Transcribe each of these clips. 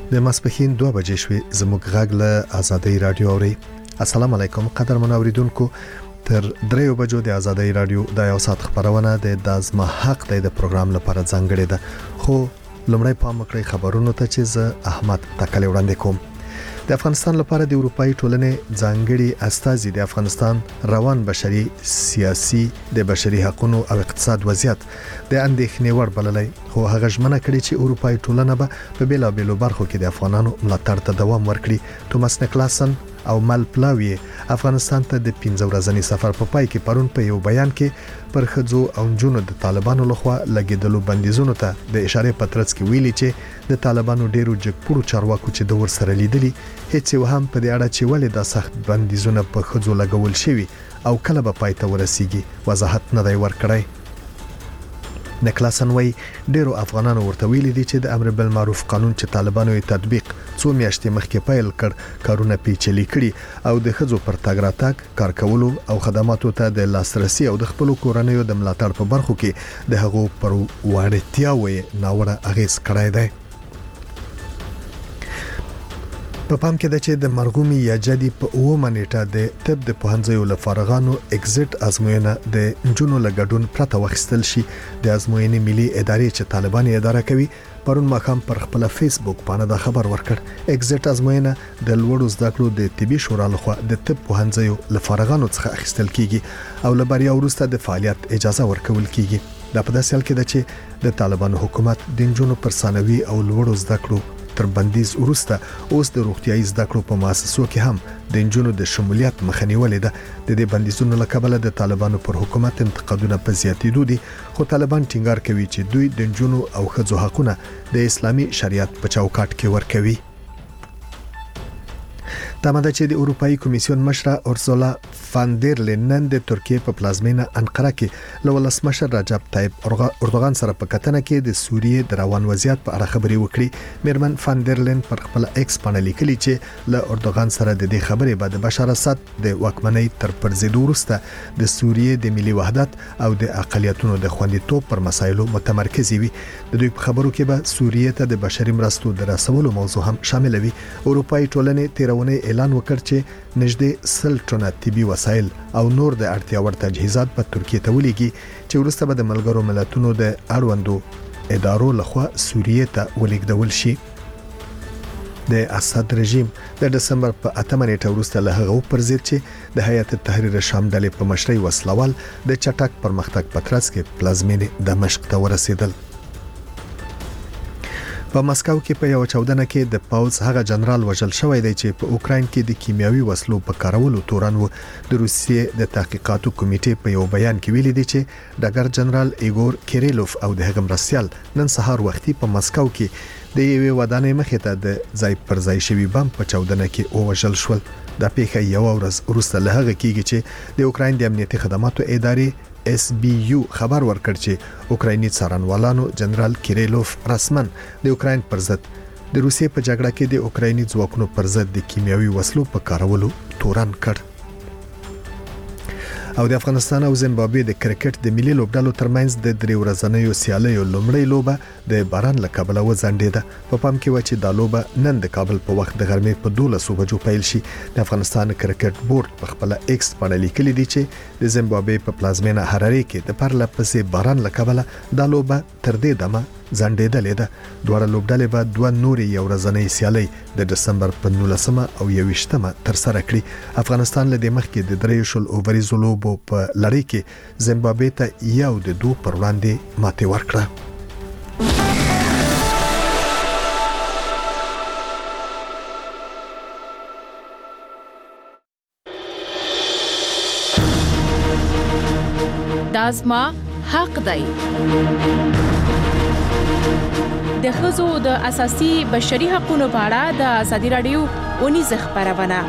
د ماسپښین 2 بجې شوې زموږ غږ له آزادۍ رادیو اوري. السلام علیکم قدرمن اوریدونکو. تر 3 بجو د آزادۍ رادیو د یو ساعت خبرونه د ازما حق د پروګرام لپاره ځانګړې ده. خو لمړی پام وکړئ خبرونو ته چې زه احمد تکلی وړاندې کوم. د افغانستان لپاره د اروپאי ټولنې ځانګړي استازي د افغانستان روان بشري سیاسي د بشري حقوقو او اقتصاد وضعیت د اندېښنې وړ بللی، خو هغه ژمنه کړې چې اروپאי ټولنه به په بیلابېلو برخو کې د افغانانو ملاتړ ته دوام ورکړي. توماس نیکلاسن او مل پلاوی افغانستان ته د 15 ورځنی سفر په پای کې پرون په یو بیان کې پر خځو او جنونو د طالبانو لخوا لګیدلو بندیزونو ته د اشاره پترڅ کې ویلي چې د طالبانو ډیرو جګپوړو چارواکو چې د ورسره لیدلي هیڅ هم په دې اړه چې ولې د سخت بندیزونه په خځو لګول شوی او کله به پای ته ورسیږي وضاحت نه دی ورکړی. نکلاسن وای ډیرو افغانانو ورته ویلي دي چې د امر بالمعروف قانون چې طالبانو یې تطبیق 2 میاشتې مخکې پیل کړ کارونه پیچلي کړي او د خځو پر تګ راتګ کار کولو او خدماتو ته د لاسرسي او د خپل کورنیو د ملاتړ په برخو کې د هغو پر وړتیاوې ناوړه اغیز کړی دی. په پام کې ده چې د مرغومي یا جدي په 9 نیټه د طب د پوهنځیو لفارغانو اگزیټ ازموینه د جنونو لګډون پرته وخستل شي. د ازموینې ملي ادارې چې طالبان یې اداره کوي پرون ماښام پر خپل فیسبوک باندې دا خبر ورکړ. اگزیټ ازموینه د لوړو زده کړو د طبي شورا لخوا د طب پوهنځیو لفارغانو څخه اخیستل کیږي او لبریا وروسته د فعالیت اجازه ورکول کیږي. دا په داسې حال کې ده چې د طالبانو حکومت د جنونو پر ثانوي او لوړو زده کړو تر بندیز وروسته اوس د روغتيایي زده کړو په مؤسسو کې هم د جنونو د شمولیت مخنیولې ده. د دې بندیزونو له کبله د طالبانو پر حکومت انتقادونه په زیاتېدو دي، خو طالبان ټینګار کوي چې دوی د جنونو او ښځو حقونه د اسلامي شریعت په چوکاټ کې ورکوي. تماده چې د اروپאי کمیسیون مشره اورسولا فان دیر لینن د ترکیه په پلازمینه انقره کې له ولسمشر رجب طیب اردوغان سره په کتنه کې د سوریې د روان وضعیت په اړه خبرې وکړي. میرمن فان دیر لین پر خپل ایکس باندې لیکلي چې له اردوغان سره د دې خبرې بعد بشار اسد د واکمنۍ تر پرځېدو وروسته د سوریې د ملي وحدت او د اقلیتونو د خوندیتوب پر مسایلو متمرکز وي. د دوی په خبرو کې به سوریې ته د بشري مرستو د رسولو موضوع هم شامل وي. اروپאי ټولنې تیرونه اعلان وکړ چې نږدې 100 ټنه طبي وسایل او نور د اړتیا وړ تجهیزات په ترکیه ته ولېږي چې وروسته به د ملګرو ملتونو د اړوندو ادارو لخوا سوریې ته ولېږدول شي. د اسد رژیم د دسمبر په 8 نیټه وروسته له هغه پر ضد چې د هیئت تحریر شام ډلې په مشرۍ وسلوال د چټک پرمختګ په ترڅ کې پلازمینې دمشق ته ورسېدل. په مسکو کې په یو چاودنه کې د پاوز هغه جنرال وژل شوی دی چې په اوکراین کې د کیمیاوي وسلو په کارولو تورن و. د روسیې د تحقیقاتو کمیټې په یو بیان کې ویلي دی چې ډګر جنرال ایګور کیریلوف او د هغه مرستیال نن سهار وختي په مسکو کې د یوې ودانۍ مخې ته د ځای پر ځای شوی بم په چاودنه کې وژل شول. دا پیښه یو ورځ وروسته له هغه کېږي چې د اوکراین د امنیتي خدماتو ادارې SBU خبر ورکړ چې اوکرایني څارنوالانو جنرال کیریلوف رسمن د اوکراین پر ضد د روسیې په جګړه کې د اوکرایني ځواکونو پر ضد د کیمیاوي وسلو په کارولو تورن کړ. او د افغانستان او زیمبابوې د کرکټ د ملي لوبډلو ترمنځ د 3 ورځنیو سیالیو لومړی لوبه د باران له کبله وځنډېده. په پام کې و چې دا لوبه نن د کابل په وخت د غرمې په 12 بجو پیل شي. د افغانستان کرکټ بورډ په خپل ایکس باندې لیکلي دي چې د زیمبابوې په پلازمینه هراري کې د پرله پسې باران له کبله دا لوبه تر دې دمه ځنډېدلې ده. دوه لوبډلې به 2 نورې یو ورځنۍ سیالي د دسمبر په 19 او 21 تر سره کړي. افغانستان له دې مخکې د 3 اووريزو لوبو په لړۍ کې زیمبابوې ته 1-2 پر وړاندې ماتې ورکړه. دازما حق دی. د ښځو د اساسي بشري حقوقو په اړه د ازادي رادیو اونیزه خبرونه.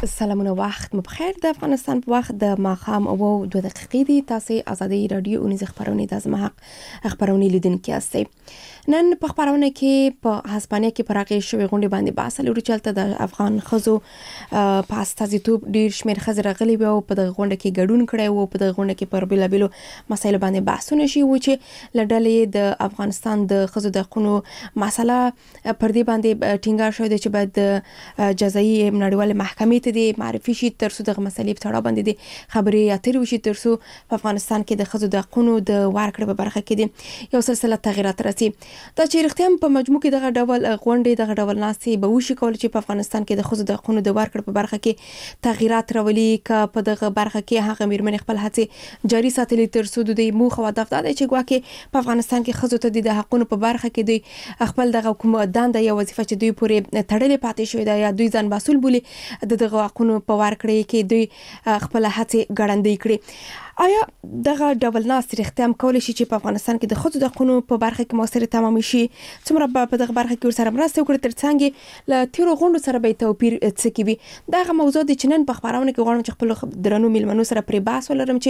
سلامونه وخت مو بخیر د افغانستان په وخت د ماخام او 2 دقیقې دي تاسو ازادي رادیو اونیز خبرونه د ازمه حق خبرونه لیدونکو یاستئ نن په خبرونه کې په هسپانیا کې پراخې شوې غونډې باندې بحث لري چلته د افغان خزو په استازیتوب ډیر شمېر خزر غلي او په دغه غونډه کې ګډون کړي او په دغه غونډه کې پر بلابلو مسایلو باندې بحثونه شي و چې لړلې د افغانستان د خزو د حقوقو مسله پر دې باندې ټینګار شوی دی چې باید جزایي نړیوال محکمې ته د معرفي شي تر څو دغه مسلې په اړه باندې د خبرې اترې وشي تر څو په افغانستان کې د خزو د حقوقو د ورکړې په برخه کې دي یو سلسله تغیرات راسي دا چې رښتیا په مجموع کې دغه ډول غونډې دغه ډول ناسي به وشي کول چې په افغانستان کې د خزو د حقوقو د ورکړې په برخه کې تغیرات راولي ک په دغه برخه کې هغه میرمن خپل هڅه جاري ساتلې تر څو د موخ او هدف دا دی چې ګواکې په افغانستان کې خزو ته د حقوقو په برخه کې دوی خپل دغه حکومت دنده یا وظیفه چې دوی پورې تړلې پاتې شوې ده یا دوی ځان مسؤل بولي دغه حقوقو په ورکړې کې دوی خپل هڅه ګړندۍ کړي آیا دغه ډول ناس رښتیا کول شي چې په افغانستان کې د خزو د حقوقو په برخه کې موثر تمام شي څومره په دغه برخه کې سره مرسته وکړي ترڅنګ له تیرو غونډو سره به توپیر څه کوي دغه موضوع د چنن په خبرونه کې غواړم چې خپل درنو میلمنو سره پرې بحث ولرم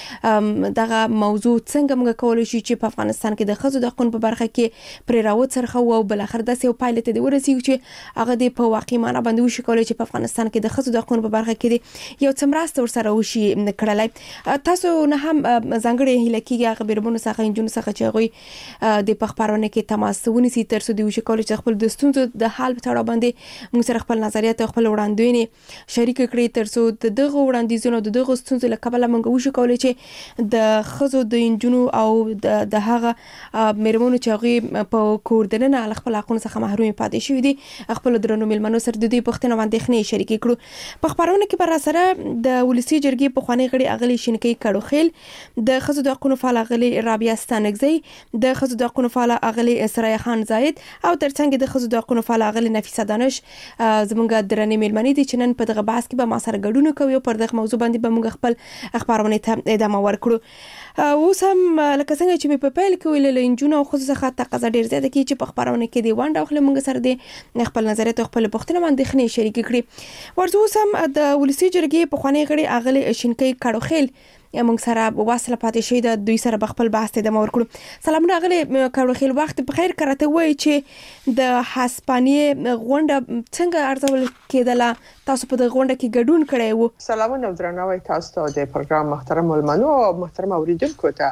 چې دغه موضوع څنګه موږ کولای شو چې په افغانستان کې د خزو د حقوقو په برخه کې پرې راوت سرخه او بل اخر د سیو پایلټ دی ورسیږي چې هغه د په واقعي معنی باندې وشي کولای چې په افغانستان کې د خزو د حقوقو په برخه کې یو څمراسته ورسره وشي کړلای تاسو نه هم ځانګړي هلکیږي هغه بیرمنو څخه انجونو څخه چې هغه د پخبرونه کې تماس ونیسي تر څو د وشي کولای چې خپل د ستونزو د حل په اړه باندې موږ سره خپل نظریات او خپل وړاندوینې شریک کړي تر څو دغه وړاندیزونه د دغه ستونزو له کبله موږ وشي کولای چې د خزو د انجونو او د هغه میرمنو چې هغه په کوردننه خپل حقوقو څخه محروم پاتې شوی دي خپل درنو میلمنو سره د دې پښتنه باندې خنې شریک کړو په خبرونه کې پر سره د ولسی جرګې په خواني غړي اغلی شینکې کړو خیل د خزو د حقوقو فعال اغلی رابعه ستانګزی د خزو د حقوقو فعال اغلی اسرای خان زاید او ترڅنګ د خزو د حقوقو فعال اغلی نفیسه دانش زمونږ درنې میلمنې دي چې نن په دغه بحث کې به ما سره ګډون کوي او پر دغه موضوع باندې به موږ خپل خبرونه ته ادامه ورکړو اوس هم لکه څنګه چې په پیل کې ویل انجونو خو څخه تقاضا ډیر زیاته کی چې په خبرونه کې دی وانډه خپل موږ سره دی خپل نظریات خپل پښتنه باندې خنې شریک کړي ورته اوس هم د ولسی جرګې په خواني غړي اغلی شینکې کړو خیل موږ سره واصله پاتې شوی د دوی سره خپل بحث ته د مور کړو سلام راغلی کړو خیل وخت په خیر کرته وای چې د هسپانیې غونډه څنګه ارزول کېدله تاسو په دغه غونډه کې ګډون کړی وو سلامونه درناوی تاسو ته د پروګرام محترم ملمنو او محترم اوریدونکو ته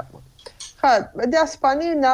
ښه د هسپانیې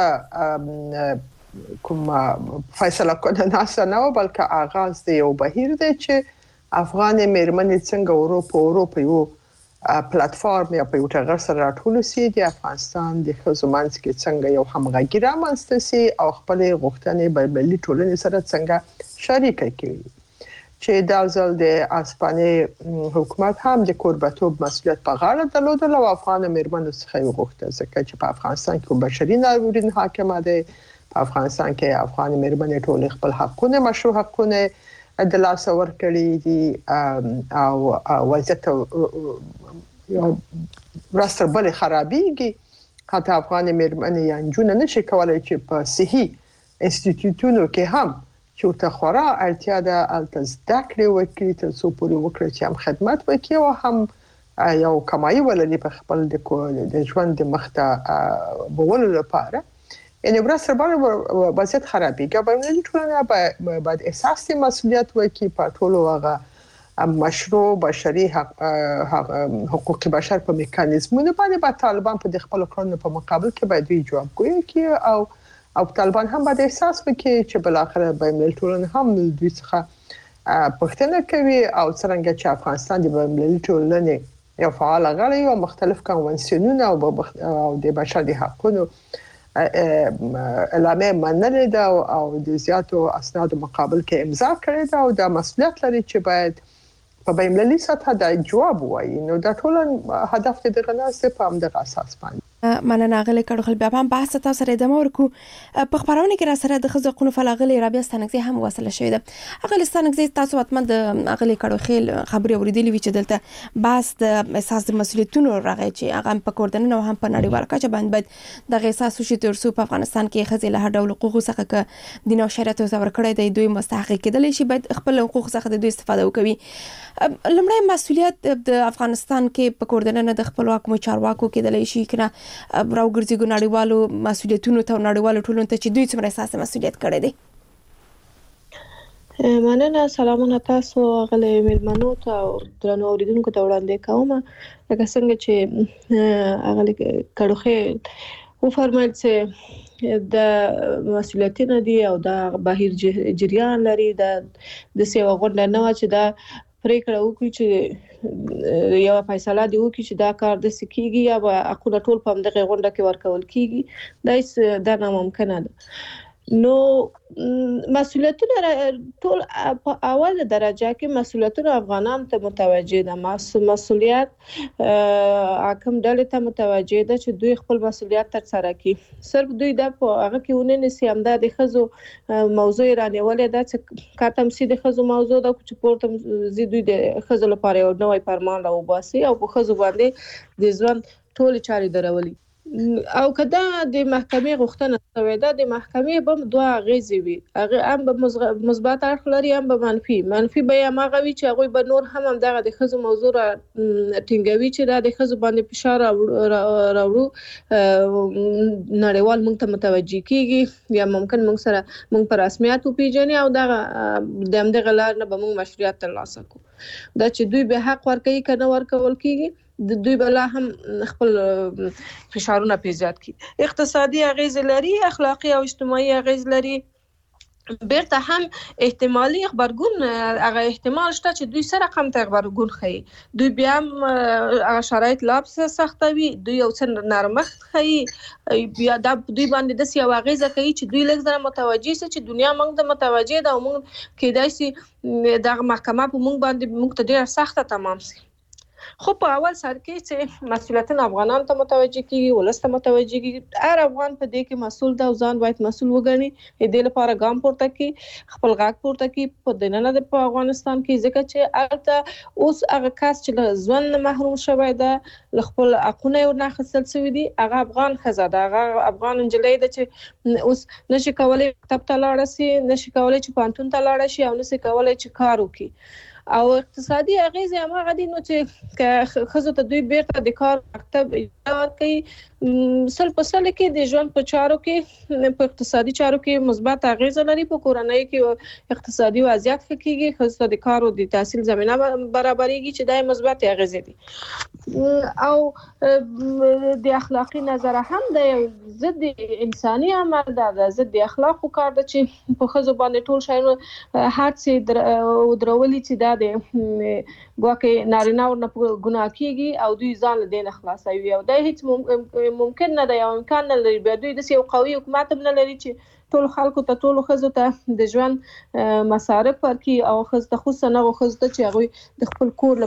ناس کوم فیصله کنه ناس نه بلکې آغاز دی او بهیر دی چې افغان میرمنې څنګه اروپا یو پلیټفارم یا په یو ټغر سره راټول سي د افغانستان د خزمانس کې څنګه یو همغږي رامنځته سي او خپل غوښتنې په ملي ټولنې سره څنګه شریک کړي چې دا ځل د اسپانیې حکومت هم د کوربتوب مسؤلیت په غاړه درلودل او افغان میرمنو څخه یو غوښتنه ځکه چې په افغانستان کې بشري ناورین حاکم دی په افغانستان کې افغان میرمنې ټول خپل حقونه مشروع حقونه د لاس ورکړي دي او وضعیت یو راستر بل خرابېږي حتی افغان میرمنې یا نجونې نشي کولای چې په صحي انسټیټیوټونو کې هم چې ته خورا اړتیا ده الته زده کړې وکړي تر څو پورې وکړي چې هم خدمت وکړي او هم یو کمایي ولري په خپل د ژوند مخته بولو لپاره یعنی ورسره باندې وضعیت خرابېږي باندې ټولنه باید احساس مسؤلیت وکړي په ټولو هغه مشروع بشري حقوق بشر په میکانیزمونو باندې طالبان په خپل کړنو په مقابل کې باید جوابګویي کوي او طالبان هم باید احساس وکړي چې بل اخر به ملي ټولنه هم دوی څخه پښتنه کوي او څنګه چې افغانستان د ملي ټولنې یو فعال غړی او مختلف کنوانسیونونه او د بشري حقوقو اعلامیه منلې ده او د زیاتو اسناد مقابل کې امضا کړې ده او د مسؤلیت لري چې باید په بین‌المللي سطح د جواب وایي نو دا ټول هدف د غناسته په همدغه اساس باندې مننه غلې کړو خل بیا هم بحث تاسو سره ادامه ورکو په خبرونه کې را سره د خزو قونو فلغلي رابیا ستانګزي هم وصله شوې ده غلې ستانګزي تاسو وتمن د غلې کړو خیل خبري اوریدلې وی چې دلته بحث د احساس د مسولیتونو راغی چې هغه په کوردن او هم په نړیوال کچه باندې د احساس شو تر څو په افغانستان کې خزې له هر ډول حقوق څخه د نو شریعت زور کړی دی دوی مستحق کېدل شي باید خپل حقوق څخه د دوی استفاده وکړي لمړی مسولیت د افغانستان کې په کوردن نه د خپل حکومت چارواکو کېدل شي کنه راوګرځي ګناړیوالو مسولیتونو ته نړیوالو ټولنو ته چې دوی څومره احساس مسولیت کړی دی مننه سلامونه تاسو غلې ملمنو ته او درنو اوریدونکو ته وړاندې کوم لکه څنګه چې غلې کړوخه و فرمایل چې د مسولیتونه دي او د بهیر جریان لري د سیوا غونډه نه چې دا پریکړه وکړي چې یو فیصله دی وکړي چې دا کار د سکیږي یا به اقوله ټول په دغه غونډه کې ورکول کیږي دا ناممکن ده نو مسولیتونه ټول په اول درجه کې مسولیتونه افغانان ته متوجه ده مسولیت حکم ډلې ته متوجه ده چې دوی خپل مسولیت تر سره کړي صرف دوی د په هغه کې ونه نسی هم د خزو موضوع رانیولې ده چې کاتم سي د خزو موضوع ده چې پورته زی دوی د خزو لپاره یو نوې فرمان راوباسي او په خزو باندې د ځوان ټول چاري درولي او کدا د محکمې غوښتنه شوې ده د محکمې به دوه غیزي وي هغه هم به مثبت اړخ لري هم به منفي به هم هغه وي چې هغه به نور هم دغه د خزو موضوع ټینګوي چې د خزو باندې فشار راوړو نړیوال موږ ته متوجي کیږي یا ممکن موږ پر رسمیت پیژني او دغه د همدغه لار نه به موږ مشروعیت ترلاسه کوو دا چې دوی به حق ورکوي کنه ورکول کیږي د دوی بلا هم خپل فشارونه پیزیات کی اقتصادي اغیز لري اخلاقی او اجتماعي اغیز لري بیرته هم احتمالي خبرګون هغه احتمال شته چې دوی سره کم ته خبرګون خي دوی بیا هم شرایط لابس سختوي دوی یو څه نرمښت خي بیا د دوی باندې د سیاو غیزه کوي چې دوی لږ زره متوجي سي چې دنیا موږ د متوجي ده موږ کېدای سي د محکمه په موږ باندې موږ ته ډیر سخته تمام سي خو په اول سر کې چې مسولیتونه افغانان ته متوجي کیږي ولسته متوجي کیږي هر افغان په دې کې مسؤل ده او ځان باید مسؤل وګڼي دې لپاره ګام پورته کړي خپل غاک پورته کړي په دننه د افغانستان کې ځکه چې البته اوس هغه کس چې له ژوند محروم شوی ده خپل حقونه ورنه خصل شوی دي هغه افغان خزه ده هغه افغان انجلۍ ده چې اوس نشي کولای کتاب ته لاړ شي نشي کولای چې پانتون ته لاړ شي او نشي کولای چې کار وکړي او اقتصادي اغیز هم هغه دي نو چې خزو ته دوی بیرته د کار مکتب اجازه کوي سل په سل کې د ژوند په چارو کې په اقتصادي چارو کې مثبت اغیز لري په کورنۍ کې اقتصادي وضعیت ښه کیږي خزو ته د کار او د تحصیل زمينه برابرېږي چې دای مثبت اغیز دي او د اخلاقی نظر هم د ضد انساني عمل ده ضد اخلاقو کار ده چې په خزو باندې ټول شایونه حادثه درولي چې دا د ګواکې نارینه ورنه ګناه کیږي او دوی ځان له دې خلاصوي او دا هیڅ ممکن نه دی او امکان نه لري به دوی د یو قوي حکومت نه لري چې ټول خلکو ته ټول خزو ته د ژوند مصارف ورکړي او خزو ته خصوصا نه خزو ته چې هغه د خپل کور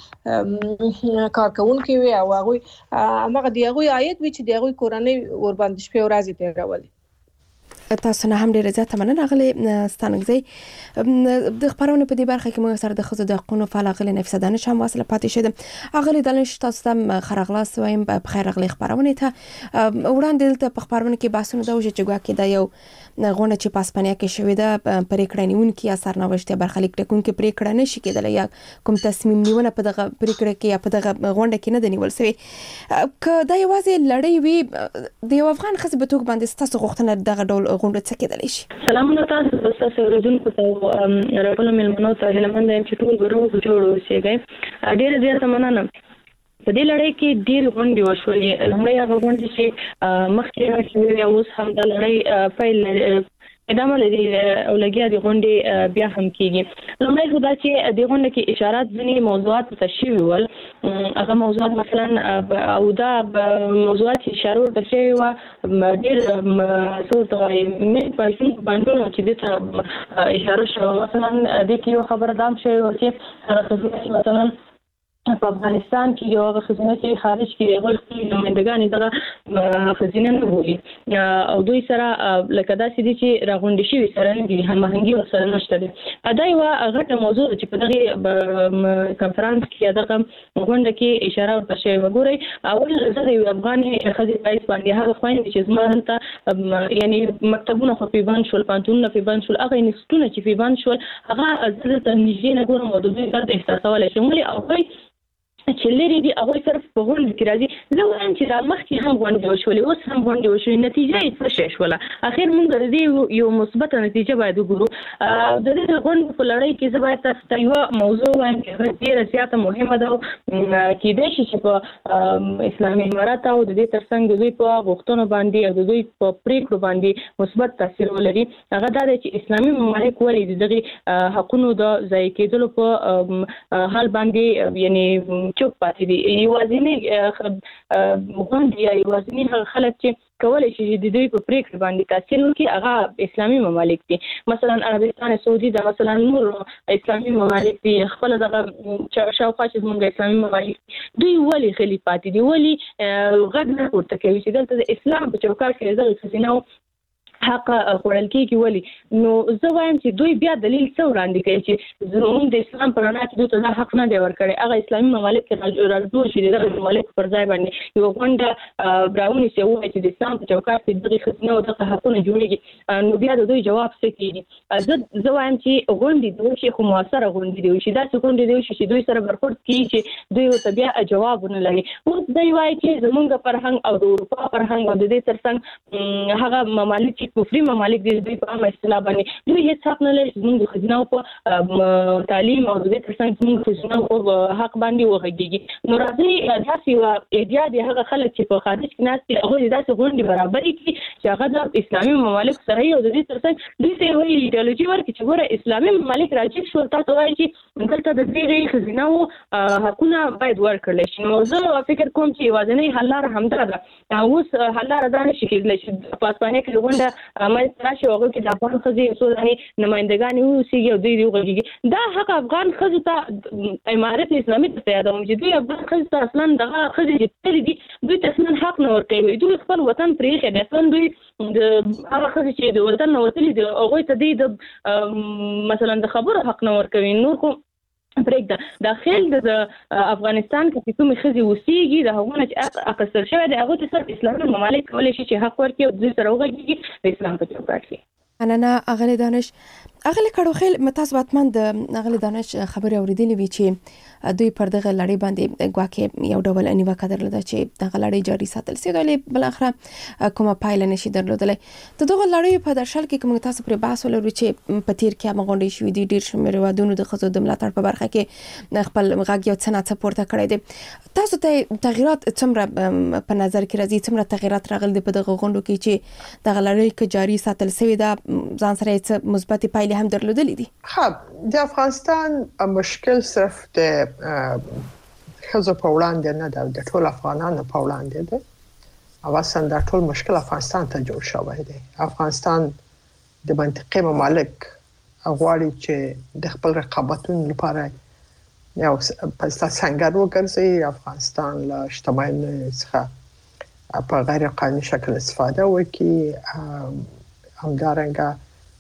لپاره کارکونکي وي او هغه هغه دی هغه عاید وي چې د هغه کورنۍ ور باندې شپه ورځ تیرولي تاسو نه هم ډیره زیاته مننه غلي ستانګزي د خبرونه په دې برخه کې موږ سره د خزو د حقوقو فعال غلي نفسدانه شم واصله پاتې شوم غلي دلنش تاسو ته خرغلاس وایم په خیر غلي خبرونه ته وړاندې دلته په خبرونه کې باسونه دا وجه چې ګواکې دا یو غونډه چې په اسپانیا کې شوې ده پریکړه نیونکي اثر نوښت برخلیک ټکونکي پریکړه نشي کېدل یا کوم تصمیم نیونه په دغه پریکړه کې یا په دغه غونډه کې نه دی نیول شوی که دا یوازې لړۍ وي د یو افغان خزې په توګه باندې تاسو غوښتنه دغه ډول غونډه څه کېدلی شي سلامونه تاسو اوریدونکو ته راغلو ملمنو ته هیلمن یم چې ټول ورو جوړ اوسئ ډېر زیاته مننه په دې لړۍ کې ډېر غونډې وشولې لومړی هغه غونډې چې مخکې شوې اوس هم د لړۍ پیل ادامه لري او لګیا د غونډې بیا هم کیږي لومړی خو دا چې د غونډې کې اشارات ځینې موضوعات ته شوي ول هغه موضوعات مثلا او دا موضوعات چې اشاره ورته شوي وه ډېر څه ورته وایي باندې چې دې ته اشاره شوه مثلا دې کې یو خبره دا هم شوې وه چې مثلا په افغانستان کې یو خزینه چې خارج کې غوښتي نمائندګان دغه خزینه نه بولي او دوی سره لکه داسې دي چې راغونډي شي سره نه دي هماهنګي ورسره نشته دي. دا یو غټه موضوع چې په دغه کانفرنس کې دغه غونډه کې اشاره ورته شوې. وګورئ اول زه د افغان خزې پایس باندې هغه خويندې چې زما هلته یعنی مکتبونه خو پیبان شول، پانتونونه پیبان شول، هغه انستیتوټونه چې پیبان شول هغه زه ته نږدې نه ګورم او د دوی درد احساسولی شم. ولې هغوی چې لري دي هغوی صرف په غونډه کې راځي. زه وایم چې را مخکې هم غونډې وشولې، اوس هم غونډې وشولې، نتیجه یې څه شی شوله؟ اخر موږ د دې یو مثبته نتیجه باید وګورو. د دې غونډې په لړۍ کې زه باید تاسو ته یوه موضوع وایم چې ډېره زیاته مهمه ده او کیدای شي چې په اسلامي امارات او د دې ترڅنګ د دوی په غوښتنو باندې او د دوی په پریکړو باندې مثبت تاثیر ولري. هغه دا دی چې اسلامي ممالک ولې د دغې حقونو د ضایع کېدلو په حال باندې یعنی چوپ پاتې دي. یوازینی غونډې یا یوازینی هغه خلک چې کولی شي د دوی په پریکړې باندې تاثیر وکړي هغه اسلامي ممالک دي. مثلا عربستان سعودي ده، مثلا نور اسلامي ممالک دي، خپل دغه شاوخوا چې زموږ اسلامي ممالک دوی ولې غلي پاتې دي، ولې غږ نه پورته کوي چې دلته د اسلام په چوکاټ کې دغه ښځینه حق خوړل کېږي. ولې نو زه وایم چې دوی بیا دلیل څه وړاندې کوي چې زموږ د اسلام په رڼا کې دوی ته دا حق نه دی ورکړی. هغه اسلامي ممالک کې راجوړ شي دغه ممالک پر ځای باندې یو غونډه براونیسي ووایي چې د اسلام په چوکاټ کې دغه ښځینه او دغه حقونه جوړېږي، نو بیا د دوی جواب څه کېږي؟ زه وایم چې غونډې دې وشي خو مؤثره غونډې دې وشي، داسې غونډې دې وشي چې دوی سره برخورد کېږي چې دوی ورته بیا جواب ونه لري. اوس دوی وایي چې زموږ فرهنګ او د اروپا فرهنګ او د دې ترڅنګ هغه ممالک کفري ممالک دي دوی په عامه اصطلاح باندې دوی هیڅ حق نه لري چې موږ د ښځیناو په تعلیم او د دې ترڅنګ موږ ښځیناو په حق باندې وغږیږي. نو راځئ داسې یوه ایډیا د هغه خلک چې په خارج کې ناست دي هغوی داسې غونډې برابرې کړي چې هغه د اسلامي ممالکو سره وي او د دې ترڅنګ دوی ته یوه ایډیالوژي ورکړي چې ګوره اسلامي ممالک راجګ شول، تاسو وایئ چې دلته د دغې ښځیناو حقونه باید ورکړلی شي. نو زه فکر کوم چې یوازینۍ حل لاره همدا ده. اوس حل لاره دا نشي کېدلی چې په اسپانیا کې غونډه راشي او هغوی کې د افغان ښځې څو دانې نمایندګانې واوسېږي او دوی دې وغږېږي. دا حق افغان ښځو ته امارت اسلامي ته یادوم چې دوی افغان ښځو ته اصلا دغه ښځې چې تللي دي دوی ته اصلا حق نه ورکوي. دوی خپل وطن پرېښی دی، اصلا دوی د هغه ښځې چې د وطن نه وتلي دي هغوی ته دوی د مثلا د خبرو حق نه ورکوي. نور خو پرېږده داخل د افغانستان کې چې کومې ښځې اوسېږي د هغو نه چې اخیستل شوی دی هغوی ته صرف اسلامي ممالک کولی شي چې حق ورکړي او دوی سره وغږېږي د اسلام په چوکاټ کې. مننه اغلې دانش. اغلې کړوخیل متاسو حتمن د اغلې دانش خبرې اورېدلې وي چې دوی پر دغه لړۍ باندې ګواکې یو ډول نیوکه درلوده چې دغه لړۍ جاري ساتل سي ولې بل اخره کومه پایله نشي درلودلی. د دغه لړۍ په درشل کې کوم تاسو پر بحث ولرو چې په تیر کې غونډې شوې دي، ډېر شمېر هیوادونو د ښځو د ملاتړ په برخه کې خپل غږ یو څه ناڅه پورته کړی دی. تاسو ته تغیرات څومره په نظر کې راځي، څومره تغیرات راغلي دي په دغه غونډو کې چې دغه لړۍ کې جاري ساتل سوې ده، ځان سره څه مثبتې پایلې هم درلودلې دي؟ د افغانستان مشکل صرف د ښځو په وړاندې نه ده، د ټول افغانانو په وړاندې ده او اصلا دا ټول مشکل افغانستان ته جوړ شوی دی. افغانستان د منطقې ممالک غواړي چې د خپل رقابتونو لپاره یو پسته څنګه وګرځي. افغانستان له شتمنۍ څخه په غیر قانوني شکل استفاده وکړي. همدارنګه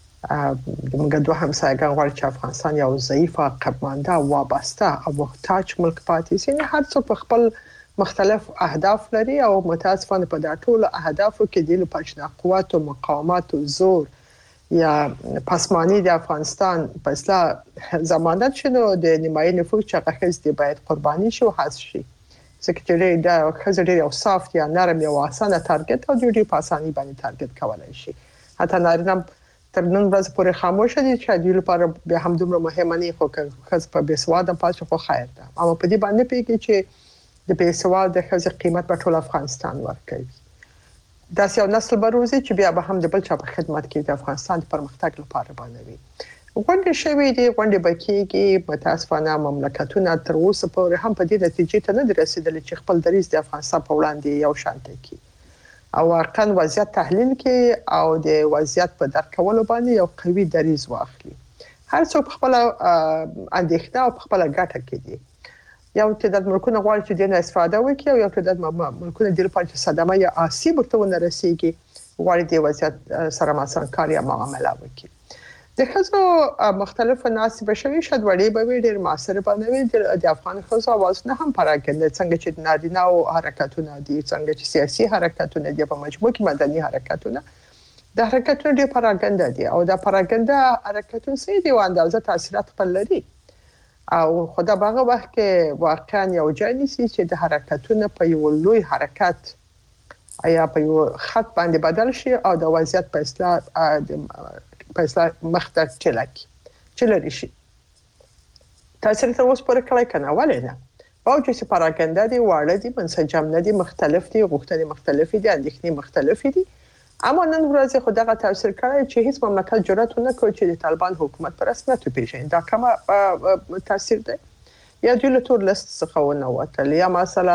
د موږ دوه همسایګان غواړي چې افغانستان یو ضعیف، عقب‌مانده، وابسته او محتاج ملک پاتې شي. هر څوک په خپل مختلف اهداف لري او متاسفانه په دا ټول اهدافو کې د لپاره قوت او مقاومت او زور یا پسمانی د افغانستان په اصلاح ضمانت شنو د نیمایي نفوذ چې هغه باید قرباني شي او حذف شي. ځکه دا خزر یو صافت یا نرم یا اسانه تارګت او ډېر په اساني باندې تارګت کولای شي. حتی نارینه تر نن ورځې پورې خاموش دي چې د لپاره به هم دومره مهمه نه خو خاص په بسواده پاتې خو خیر ده. اما په دې باندې پیږي چې د بسواده خزر قیمت په ټول افغانستان ورکوي. دا یو نسل بروزي چې بیا به هم د بل چا په خدمت کې د افغانستان د پرمختګ لپاره باندې غونډې شوې دي، غونډې بکیږي. متاسفانه مملکتونه تر اوسه پورې هم په دې نتیجې ته نه رسیدلي چې خپل دریځ د افغانستان په وړاندې یو شان کړي او واقعا وضعیت تحلیل کې او د وضعیت په درک کولو باندې یو قوي دریځ واخلي. هر څوک خپل اندېښنه او خپل ګټه کې دي. یو تعداد ملکونه غواړي چې دینه استفاده وکړي او یو تعداد ملکونه د لپاره چې صدمه یا آسیب ورته ونرسيږي غواړي د وضعیت سره مثلا کار یا معامله وکړي. د خزو مختلف ناس بشوي شاید وړي به ډېر معاصر باندې د افغان خزو اوازونه هم پراګند څنګه چې نارینه او حرکتونه دي څنګه چې سیاسي حرکتونه دي په مجموع کې مدني حرکتونه د حرکتونو ډېر پراګند دي او د پراګند حرکتونه سي دي اندازه تاثیرات خپل لري او خدا باغه وخت کې واقعا یو ځای نشي چې د حرکتونو په یو لوی حرکت یا په یو خط باندې بدل شي او د وضعیت په اصلاح مخته چلري شي. تاثیر تر اوسه پورې کړی کنه ولې نه او چې پراګنده دي واړه دي منسجم نه دي مختلف دي غوښتنې مختلف دي اندېښنې مختلف دي اما نن ورځ خو دغه تاثیر کړی چې هیڅ مملکت جرأت نه کوي چې د طالبان حکومت پر رسمیت وپیژني. دا کومه تاثیر دی یا د لټور لست څخه ونه وتل یا مثلا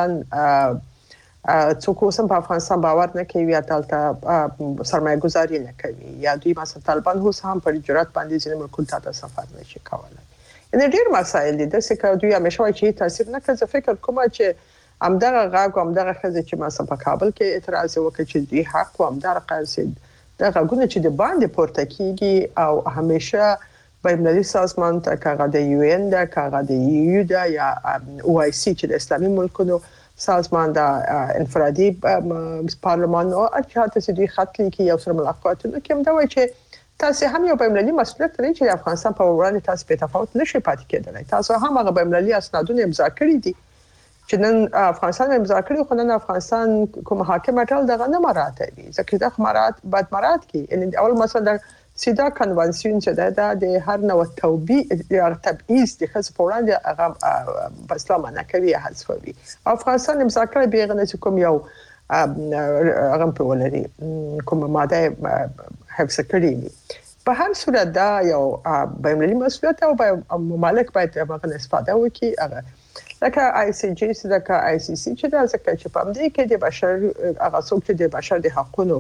څوک اوسم په افغانستان باور نه کوي یا دلته سرمایه گذاري نه کوي یا دوی مثلا طالبان اوس هم پر جرأت باندې ځینې ملکونو ته سفر نشي کولای. ان ډېر مسایل دي د څه دوی همیشه وایي چې تاثیر نه کوي. فکر کوم چې همدغه غاګو همدغه خزه چې مثلا په کابل کې اعتراض وکړي چې دوی حق و همدغه قصد د غاګونه چې د باندې پورته کیږي او همیشه بین‌المللي سازمان ته کاغه د یو ان د کاغه د یو د یا او آی سی چې د اسلامي ملکونو سازمان د انفرادي پارلمان او اچھاته چې دوی خط لیکي یو سره ملاقاتونه کوم دا وایي چې تاسو هم یو بین‌المللي مسؤلیت لرئ چې افغانستان په وړاندې تاسو په تفاوت نشئ پاتې کېدلی. تاسو هم هغه بین‌المللي اسنادونه امضا کړی دي چې نن افغانستان امضا کړی خو نن افغانستان کوم حاکم ټول دغه نه مراعاتوي ځکه دا مراعات بعد مراعات کی یعنی اول مثلا سیدا کنوانسیون چې دا د هر نوع توبې یا تبعیض د خص په وړاندې هغه په اسلام نه کوي حذفوي. افغانستان امضا کړی بیغه نه کوم یو هغه په ولري کوم ماده حفظ کړی. په هر صورت دا یو بین‌المللي مسؤلیت او ممالک باید هغه استفاده وکړي هغه لکه آی سی جی لکه آی سی سی چې دا ځکه چې په دې کې د بشر هغه څوک چې د بشر د حقوقو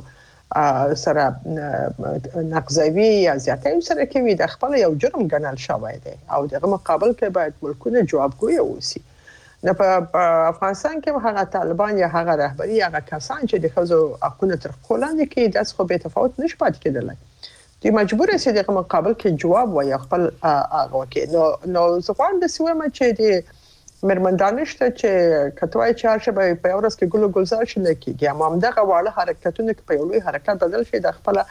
سره نقضوي یا زیاتې سره کوي د خپل یو جرم ګڼل شوی دی او دغه مقابل کې باید ملکونه جوابګوی اوسي. نه په افغانستان کې هغه طالبان یا هغه رهبری هغه کسان چې د خزو حقوقو تر خلاندې کې د څه به تفاوت نشي پاتې کېدلی دوی مجبور دي دغه مقابل کې جواب وایي خپل هغه کې نو ځوان د سیمه چې د مرمندانشته چې کټوای چې هر شی په اورس کې ګلو ګلزار شي نه کیږي اما همدغه واړه حرکتونه په یو لوی حرکت بدل شي د خپل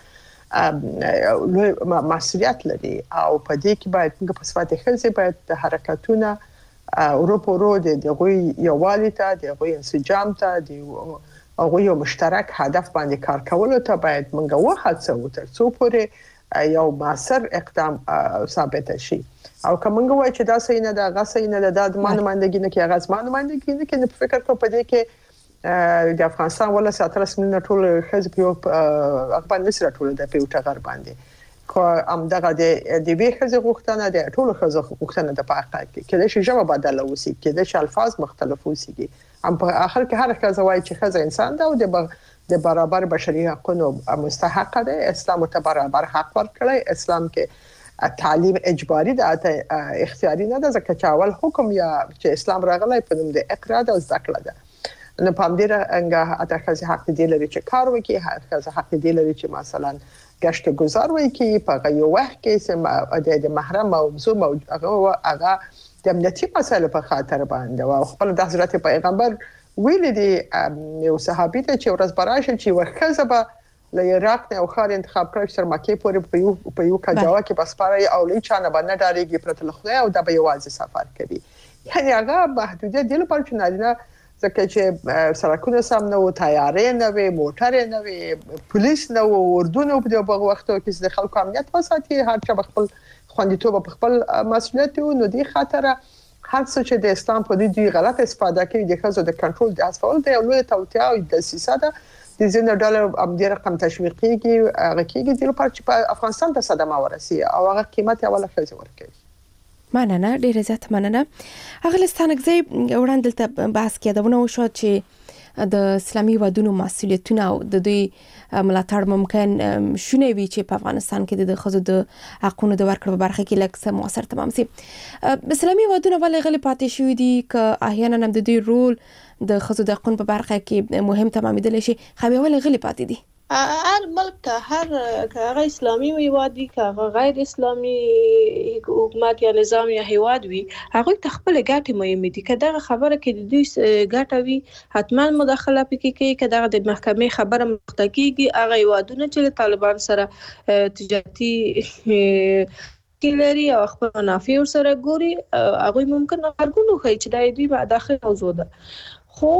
مسؤلیت لري او په دې کې باید موږ په صفات خلسي باید د حرکتونه اروپا د غوي یووالي ته د غوي انسجام ته د غوي مشترک هدف باندې کار کول ته باید موږ وهڅو تر څو پورې یو مؤثر اقدام ثابت شي. او کومنګ وای چې دا صحیح نه ده هغه صحیح نه ده د مانمندګي نه کې هغه مانمندګي نه کې په فکر کو پدې کې د افغانستان ولا ساتره سمنه ټول حزب یو اخبار نسره ټول د پیوټه غر باندې کو ام دغه د وی حزب غوښتنه د ټول حزب غوښتنه د پاکه کې د شجاع بدل وسی کې د الفاظ مختلف وسی ام په اخر کې هر حزب وای چې حزب انسان ده او د برابر بشري حقوقو مستحق ده. اسلام ته برابر حق ورکړي. اسلام کې تعلیم اجباري ده اختیاري نه ده ځکه چې اول حکم یا چې اسلام راغلی په نوم د اقرا د زده کړه ده نو په همدې رنګه اته حق دی لري چې کار وکړي هغه حق دی لري چې مثلا گشت گذار وکړي په یو وخت کې چې د محرم موضوع هغه د امنیتي مسایلو په خاطر باندې او خپل د حضرت پیغمبر ویل دي یو صحابي ته چې ورځ براشه چې ورخزه له عراق نه او خار انتخاب کړی تر مکه پورې په یو کجاوه کې بسپاره او لې چانه باندې ډارېږي پرته له خدای او د به یوازې سفر کوي یعنی هغه محدودیت دی لپاره چې نارینه ځکه چې سړکونه سم نه و تیارې نه وي موټر نه وي پولیس نه و اردن په دغه وختو کې د خلکو امنیت وساتي هر چا خپل خوندیتوب په خپل مسؤلیت نو دی خاطر هر څه چې د اسلام په دې غلط استفاده کوي د خزو د کنټرول د اسفل د لوی توطئه او د سیاست د زینو ډالر د رقم تشویقي هغه کېږي د لپاره چې په افغانستان ته صدمه ورسي او هغه قیمت اوله خزه ورکړي. مننه ډیره زیات مننه. هغه لستانګ زی وړاندې ته بحث کېدونه وشو چې د اسلامي ودونو مسولیتونه او د دوی ملاتړ ممکن شونه وي چې په افغانستان کې د خزو د حقونو د ورکړې په برخه کې لکه موثر تمام سي. اسلامي ودونه ولې غلي پاتې شوې دي ک احیانا هم د دوی رول د خزو د حقونو په برخه کې مهم تمامېدل شي خو ولې غلي پاتې دي؟ هر ملک ته هغه اسلامي هیواد وي که هغه غیر اسلامي حکومت یا نظام یا هیواد وي هغه ته خپل ګټې مهمه دي. که دغه خبره کې د دوی ګټه وي حتما مداخله پکې کوي. که دغه د محکمې خبره مخته کیږي هغه هیوادونه چې طالبان سره تجارتي لري او خپل منافع سره ګوري هغه ممکن ارګونو کوي چې د دوی په داخل موضوع ده. خو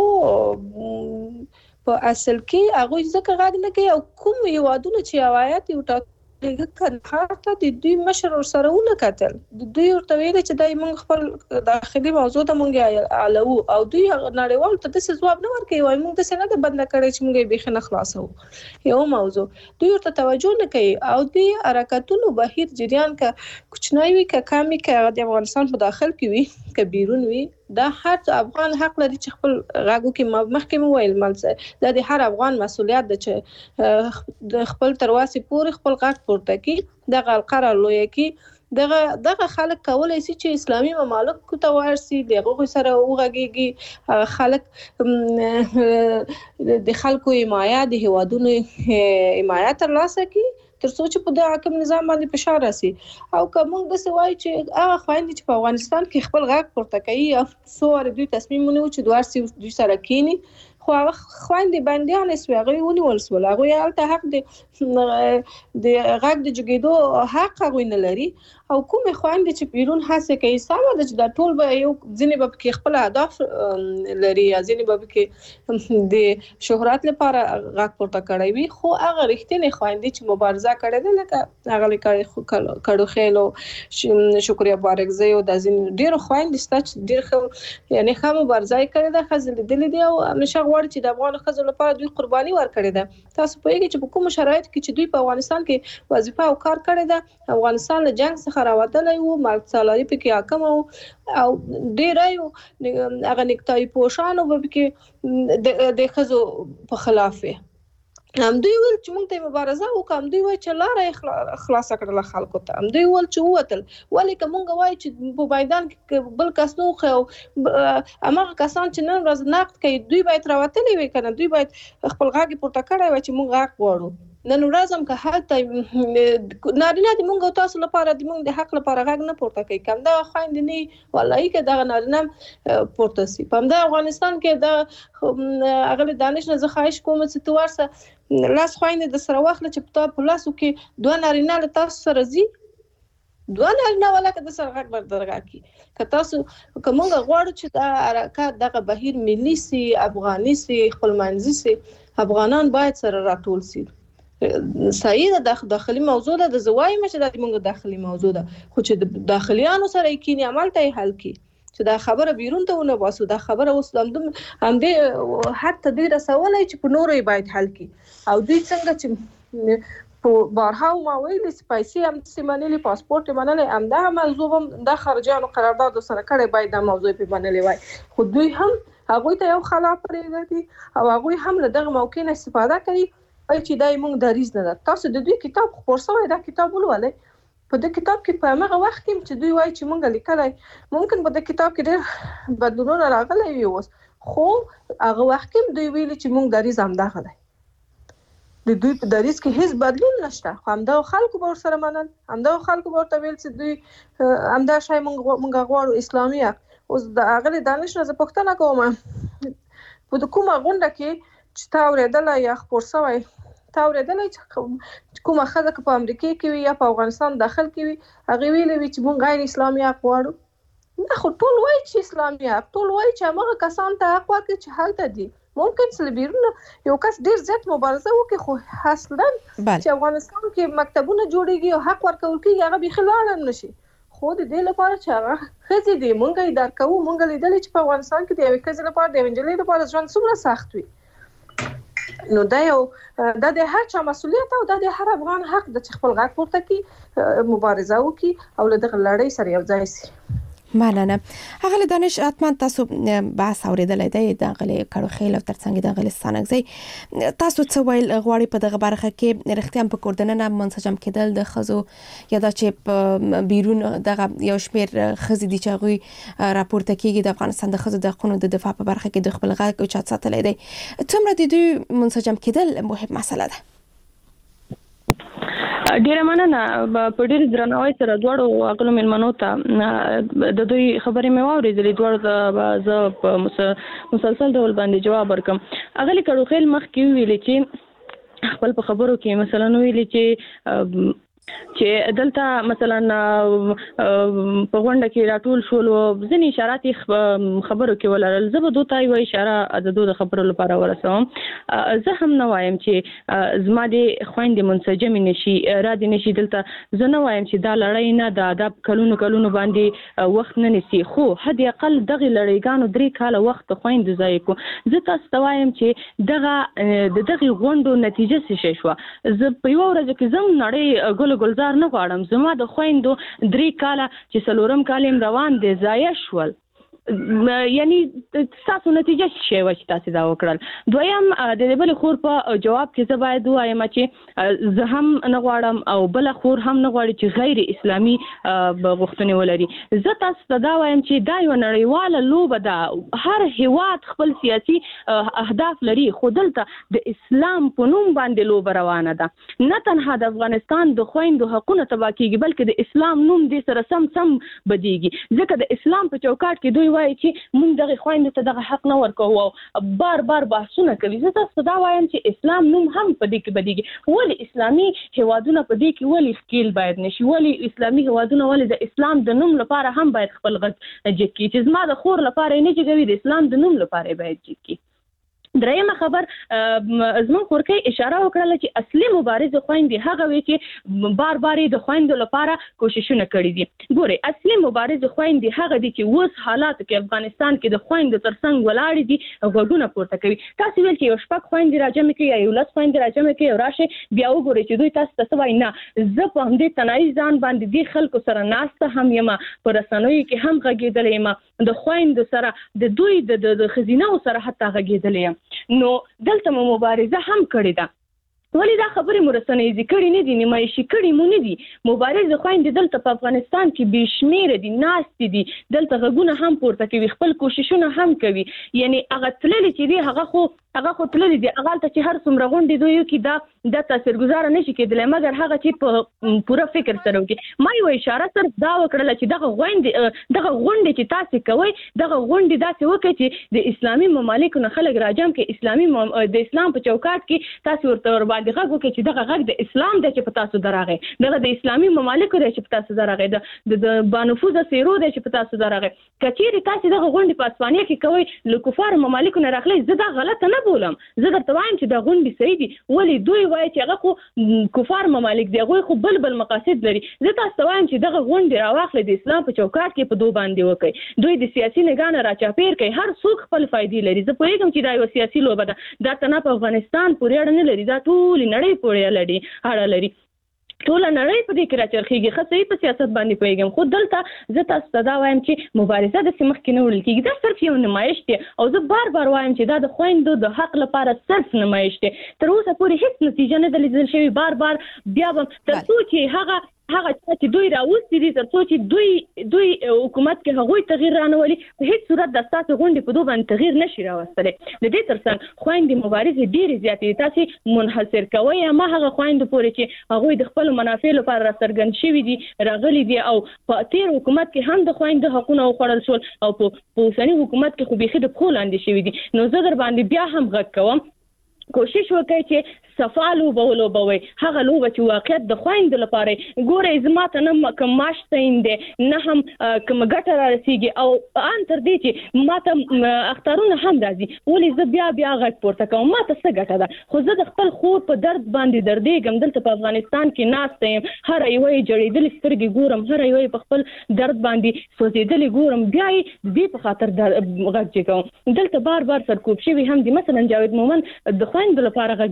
په اصل کې هغه ځکه غاګ نه کوي او کوم یوادونه چې روایت یو ټاکلي کنه د دوی مشر سره ونه کتل د دوی ورته ویل چې دای موږ خپل داخلي موضوع ته موږ علو او دوی نړیوال ته د ځواب نه ورکوي وای موږ د سند بند کړی چې موږ به خنه خلاصو یو موضوع دوی ورته توجه نه کوي او دوی حرکتونو بهیر جریان کا کوچنی وي کا کمی کا د افغانستان په داخل کې وي کا بیرون وي دا هر افغان حق لري چې خپل غاګو کې محکمه ویل ملځه د هر افغان مسولیت ده چې د خپل ترواسي پورې خپل غاټ پورته کی د قرار لوي کی دغه خلک کولای شي چې اسلامي ممالک ته ورسي دغه سره وغږیږي خلک د خلکو حمایت د هوادونو حمایت ترلاسه کی تر څو چې په د حاکم نظام باندې فشار راسي او کوم د سوای چې هغه خويندې چې په افغانستان کې خپل غاګ پورته کوي او څو دوی تصمیم ونیو چې دوارسي دوی سره کینی خو هغه خويندې باندې نه سوي هغه ونیول سول هغه الته حق د غاګ د جګیدو حق هغه نه لري او کوم خويندې چې بیرون هڅه کوي ساده چې د ټول به یو ځینې به کې خپل اهداف لري یا ځینې به کې د شهرت لپاره غاګ پورته کوي وي خو هغه رښتینی خويندې چې مبارزه کړې ده لکه هغه کړو خېلو شکریا بارکزی او د ځین ډیر خويندې ستاسو ډیر خو یعنی خامو مبارزه کړې ده خزل دل دي او نشه غوړ چې د افغان خزل لپاره دوی قرباني ورکړې ده تاسو په یوه چې په کوم شرایط کې چې دوی په افغانستان کې وظیفه او کار کړی ده افغانستان له جنگ څخه راوتلی وو ملک سالاري پکې حاکم او ډېر هغه نکتای پوشانو به کې د خزو په خلاف هم دوی ول چې موږ ته مبارزه وکم دوی وای چې لاره خلاص کړل خلکو ته هم دوی ول چې وتل ولې کومه وای چې په میدان کې بل کس نو خو امغه کسان چې نن ورځ نقد کوي دوی باید راوتلی وي کنه دوی باید خپل غاګي پورته کړای وای چې موږ غاګ وړو نن ورځ هم که حالت نارینه د موږ تاسو لپاره د موږ د حق لپاره غاګ نه پورته کوي کوم دا خويند نه والله کې دا نارینه پورته سي په د افغانستان کې دا اغلی دانش نه زه خواهش کوم چې تو ورسه لاس خويند د سره واخله چې په لاسو کې دوه نارینه له تاسو سره زی دوه نارینه ولا که د سره غاګ بردرګه کی که تاسو کومه غواړو چې دا حرکت دغه بهیر ملي سي افغاني سي خپلمنځي سي افغانان باید سره راټول سي صحیح ده داخلي موضوع ده د زوای مشه د موږ داخلي موضوع ده خو چې د داخليانو سره کینی عمل ته حل کی چې دا خبره بیرون ته ونه واسو دا خبره اوس هم دې حتی دوی رسولای چې په نورې باید حل کی او دوی څنګه چې په بارها ما ویلي سپایسي هم سیمانلی پاسپورت منلې هم دا موضوع هم د خارجانو قرارداد سره کړي باید دا موضوع په منلې وای خو دوی هم هغه ته یو خلاف پرېږدي او هغه هم له دغه موقع نه استفاده کوي چې دای موږ دریز نه ده تاسو د دوی کتاب خبر سوی دا کتاب ولولئ په دې کتاب کې په هغه وخت کې چې دوی وایي چې موږ لیکلای ممکن په دې کتاب کې ډېر بدلونونه راغلي وي اوس خو هغه وخت کې دوی ویلي چې موږ دریز هم دغه دی د دوی په دریز کې هیڅ بدلون نشته خو همدا خلکو به سره منل همدا خلکو به ورته ویل چې دوی همدا شای موږ غواړو اسلامي حق اوس د هغه دانش نه پوښتنه کوم په کومه غونډه کې چې تا ورېدل یا خبر سوی تا ورېدل چې کومه خزه په امریکا کې وي یا په افغانستان داخل کې وي هغه ویلي وي چې مونږ غیر اسلامي حق غواړو نه خو ټول وایي چې اسلامي حق ټول وایي چې هغه کسان ته حق ورکړي چې هلته دي ممکن سلبیرونه یو کس ډیر زیات مبارزه وکړي خو اصلا چې افغانستان کې مکتبونه جوړیږي او حق ورکول کېږي هغه به خلال نشي خو د دې لپاره چې هغه خزي دي مونږ یې درکو مونږ لیدل چې په افغانستان کې د یو کس لپاره د انجلۍ لپاره ژوند څومره سخت وي نو دا یو د هر چا مسولیت او د هر افغان حق د خپل غږ پورته کی مبارزه وکي او له دغه لړۍ سره یو ځای شي مننه. هغه دانش حتما تاسو بحث اوریدلای دی د غلي کړو خیل او ترڅنګ د غلي ستانګزي تاسو څه ویل غواړي په دغه برخه کې رښتیا په کوردننه منسجم کېدل د خزو یا د چې بیرون دغه یو شمیر خزي دي چې غوي راپورته کیږي د افغانستان د خزو د حقوقو د دفاع په برخه کې د خپل غږ او چات ساتلای دی څومره د دوی منسجم کېدل مهم مسله ده. ډیره مننه. په ډیر درناوي سره دواړو عقلو ملمنو ته د دوی خبرې مې واورېدلې دواړو زه په مسلسل ډول باندې جواب ورکم. اغلی کړو خیل مخ کې ویلې چې خپل په خبرو کې مثلا ویلې چې دلته مثلا په غونډه کې راټول شول ځینې اشارات خبرو کې ولرل زه به دوی یو اشاره د دوی خبرو لپاره ورسوم. زه هم نه وایم چې زما د خويندې منسجم نشي را دي نشي دلته زه نه وایم چې دا لړۍ نه د ادب کلونو باندې وخت نه نسی خو حد اقل دغه لړیګانو 3 کاله وخت خويندې ځای کو. زه تاسو ته وایم چې دغه غونډو نتیجه څه شوه. زه په یو ورځ کې زم نړۍ ګلزار نه غواړم. زما د خويندو 3 کاله چې څلورم کال روان دي ضایع شول. یعنی تاسو نتیجه شي چې تاسو دا وکړل. دویم د دې بل خور په جواب کې زه باید وایم چې زه هم نه غواړم او بل خور هم نه غواړي چې غیر اسلامي غوښتنې ولري. زه تاسو ته دا وایم چې دا یو نړیواله لوبه ده. هر هیواد خپل سیاسي اهداف لري خو دلته د اسلام په نوم باندې لوبه روانه ده. نه تنها د افغانستان د خويندو حقوقونه تبا کیږي بلکې د اسلام نوم دې سره سم بدیږي ځکه د اسلام په چوکاټ کې دوی وایي چې مونږ دغه خويندو ته دغه حق نه ورکوو او بار بحثونه کوي. زه تاسو دا وایم چې اسلام نوم هم په دې کې بدیږي. ولی اسلامي هوادونه په دې کې ولی ښکیل باید نشي. ولی اسلامي هوادونه ولی د اسلام د نوم لپاره هم باید خپل غږ جګي چې زما د خور لپاره نه جګوي د اسلام د نوم لپاره باید جګي. درېمه خبر زمون خورکې اشاره وکړه چې اصلي مبارز خويندې هغه وی چې بار د خويندو لپاره کوششونه کړې دي. ګوره اصلي مبارز خويندې هغه دي چې اوس حالات کې افغانستان کې د خويندو ترڅنګ ولاړ دي غوډونه پورته کوي. تاسو ویل چې یو شپږ خويندې راجمع کوي یا یو لس خويندې راجمع کوي او راشه بیا وګورئ چې دوی تاسو ته وایي نه زه په همدې تنایي ځان باندې دي خلکو سره ناسته هم یم په رسنیو کې هم غږېدلې یم د خويندو سره د دوی د خزینه سره حتی غږېدلې یم. نو دلته مبارزه هم کړې ده. ولی دا خبرې مرسنې ذکر نه دي نمایشي کړي مو نه دي. مبارز خويندې دلته په افغانستان کې بشمیره دي ناست دي دلته غږونه هم پورته کوي خپل کوششونه هم کوي. یعنی هغه تللی چې دی هغه خو تللی دی هغه ته چې هر څومره غونډې دوی کې دا تاثیرګذار نشي کېدلی مګر هغه چې په پوره فکر سره وکړي. ما یو اشاره صرف دا وکړله چې دغه غونډې چې تاسو کوي دغه غونډې داسې وکړي چې د اسلامي ممالکو نه خلک راجم کې د اسلام په چوکاټ کې تاسو ورته ور باندې غږ وکړي چې دغه غږ د اسلام دی چې په تاسو درغی دغه د اسلامي ممالکو دی چې په تاسو درغی د بانفوذ سیرو دی چې په تاسو درغی. کچېرې تاسو دغه غونډې په اسپانیا کې کوي له کفار ممالکو نه راغلي زه دا غلطه نه بولم. زه درته وایم چې دا غونډې صحیح دي ولی دوی وایي چې هغه خو کفار ممالک دی هغوی خو بل مقاصد لري. زه تاسو ته وایم چې دغه غونډې راواخلئ د اسلام په چوکاټ کې په دوی باندې وکړئ. دوی د سیاسي نګانه راچاپیر کوي هر څوک خپل فائدې لري. زه پوهېږم چې دا یو سیاسي لوبه ده دا تنه په افغانستان پورې اړه نه لري دا ټول نړۍ پورې اړه لري. ټول نړۍ په دې کې راچرخيږي خاصه په سیاست باندې پوهیږم خو دلته زه تاسو ته دا وایم چې مبارزه د سیمخ کې نه وړل کېږي دا صرف یو نمایش دی او زه بار وایم چې دا د خويندو د حق لپاره صرف نمایش دی. تر اوسه پورې هیڅ نتیجه نه ده لیدل شوې. بار بیا به تر څو چې هغه چې دوی راوستي دي تر څو چې دوی حکومت کې هغوی تغییر رانولي په هیڅ صورت د ستاسو غونډې په دوی باندې تغییر نشي راوستلی. د دې ترڅنګ خويندې مبارزې ډېرې زیاتې تاسې منحصر کوئ اما هغه خويندو پورې چې هغوی د خپل منافع لپاره راڅرګند شوي دي راغلي دي او په تیر حکومت کې هم د خويندو حقونه وخوړل شول او په اوسني حکومت کې خو بیخي د پښو لاندې شوي دي. نو زه در باندې بیا هم غږ کوم کوشش وکړئ چې صفا لوبه وي هغه لوبه چې واقعیت د خويندو لپاره ګورئ زما ته نه کوم معاش تعین دی نه هم کوم ګټه را رسیږي او ان تر دې چې ما ته اختارونه هم راځي ولې زه بیا غږ پورته کوم ما ته څه ګټه ده خو زه د خپل خور په درد باندې دردېږم دلته په افغانستان کې ناسته یم هر یوه یې جړېدلې سترګې ګورم هر یوه یې په خپل درد باندې سوځېدلې ګورم بیا یې د دې په خاطر غږ جګوم دلته بار سرکوب شوي هم دي مثلا جاوید مومن د خويندو لپاره غږ جګو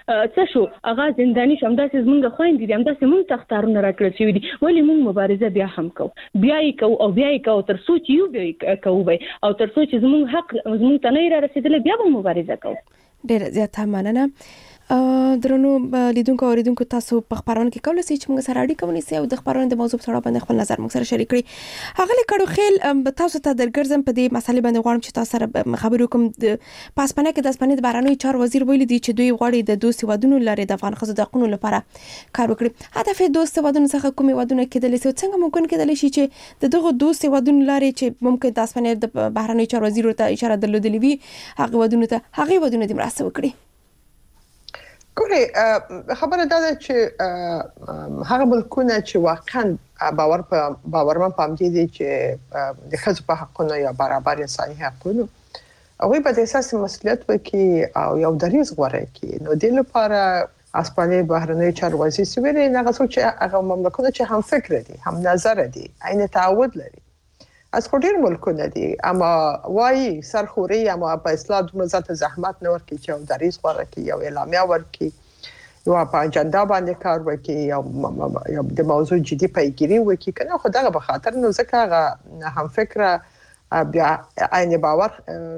څه شو هغه زنداني شو همداسې زمونږ خويندې دي همداسې مونږ تختارونه راکړل شوي دي ولې مونږ مبارزه بیا هم کوو بیا یې کوو تر څو چې یو بیا کوو او تر څو چې زمونږ حق زمونږ ته نه رسیدلی بیا به مبارزه کوو. ډېر زیاته مننه. درنو لیدونکو او اوریدونکو تاسو په خبرونه کې کولای شئ چې موږ سره اړیکه ونیسئ او د خبرونو د موضوع په اړه باندې خپل نظر موږ سره شریک کړئ. هغه کډو خیل تاسو ته درګرځم په دې مسلې باندې غواړم چې تاسو سره خبرې وکم. په اسپانیا کې د اسپانیا د بهرنیو چارو وزیر ویلي دی چې دوی غواړي د دوست ودونو لارې د افغان ښځو د حقوقو لپاره کار وکړي. هدف دوست ودونو څخه کومې ودونه کېدلی شي څنګه ممکن کېدلی شي چې د دغه دوست ودونو لارې چې ممکن د اسپانیا د بهرنیو چارو وزیر ته اشاره درلودلې وي هغه ودونه د مرسته وکړي. ګوري خبره ده چې هغه ملکونه چې واقعا باورمن پام دي چې د ښځو په حقونو یا برابر انساني حقونو هغه په اساس مسؤلیت وکړي او یو دریځ غوړي کړي. نو د لپاره اسپانیا بهرنیو چارو وزیر سویل نه غوښتل چې هغه مملکتونه چې هم فکر دي هم نظر دي عین تعهد لري از خودیر ملکونه دي اما وای سرخوري اما په اصلاح د مزات زحمت نه ورکي چې دریس ورکي یو اعلامیه ورکي یو په اجنډا باندې کار وکي یو د موضوع جدي پیګیری وکي کنه خدای به خاطر نو ځکه هم فکر بیا عین باور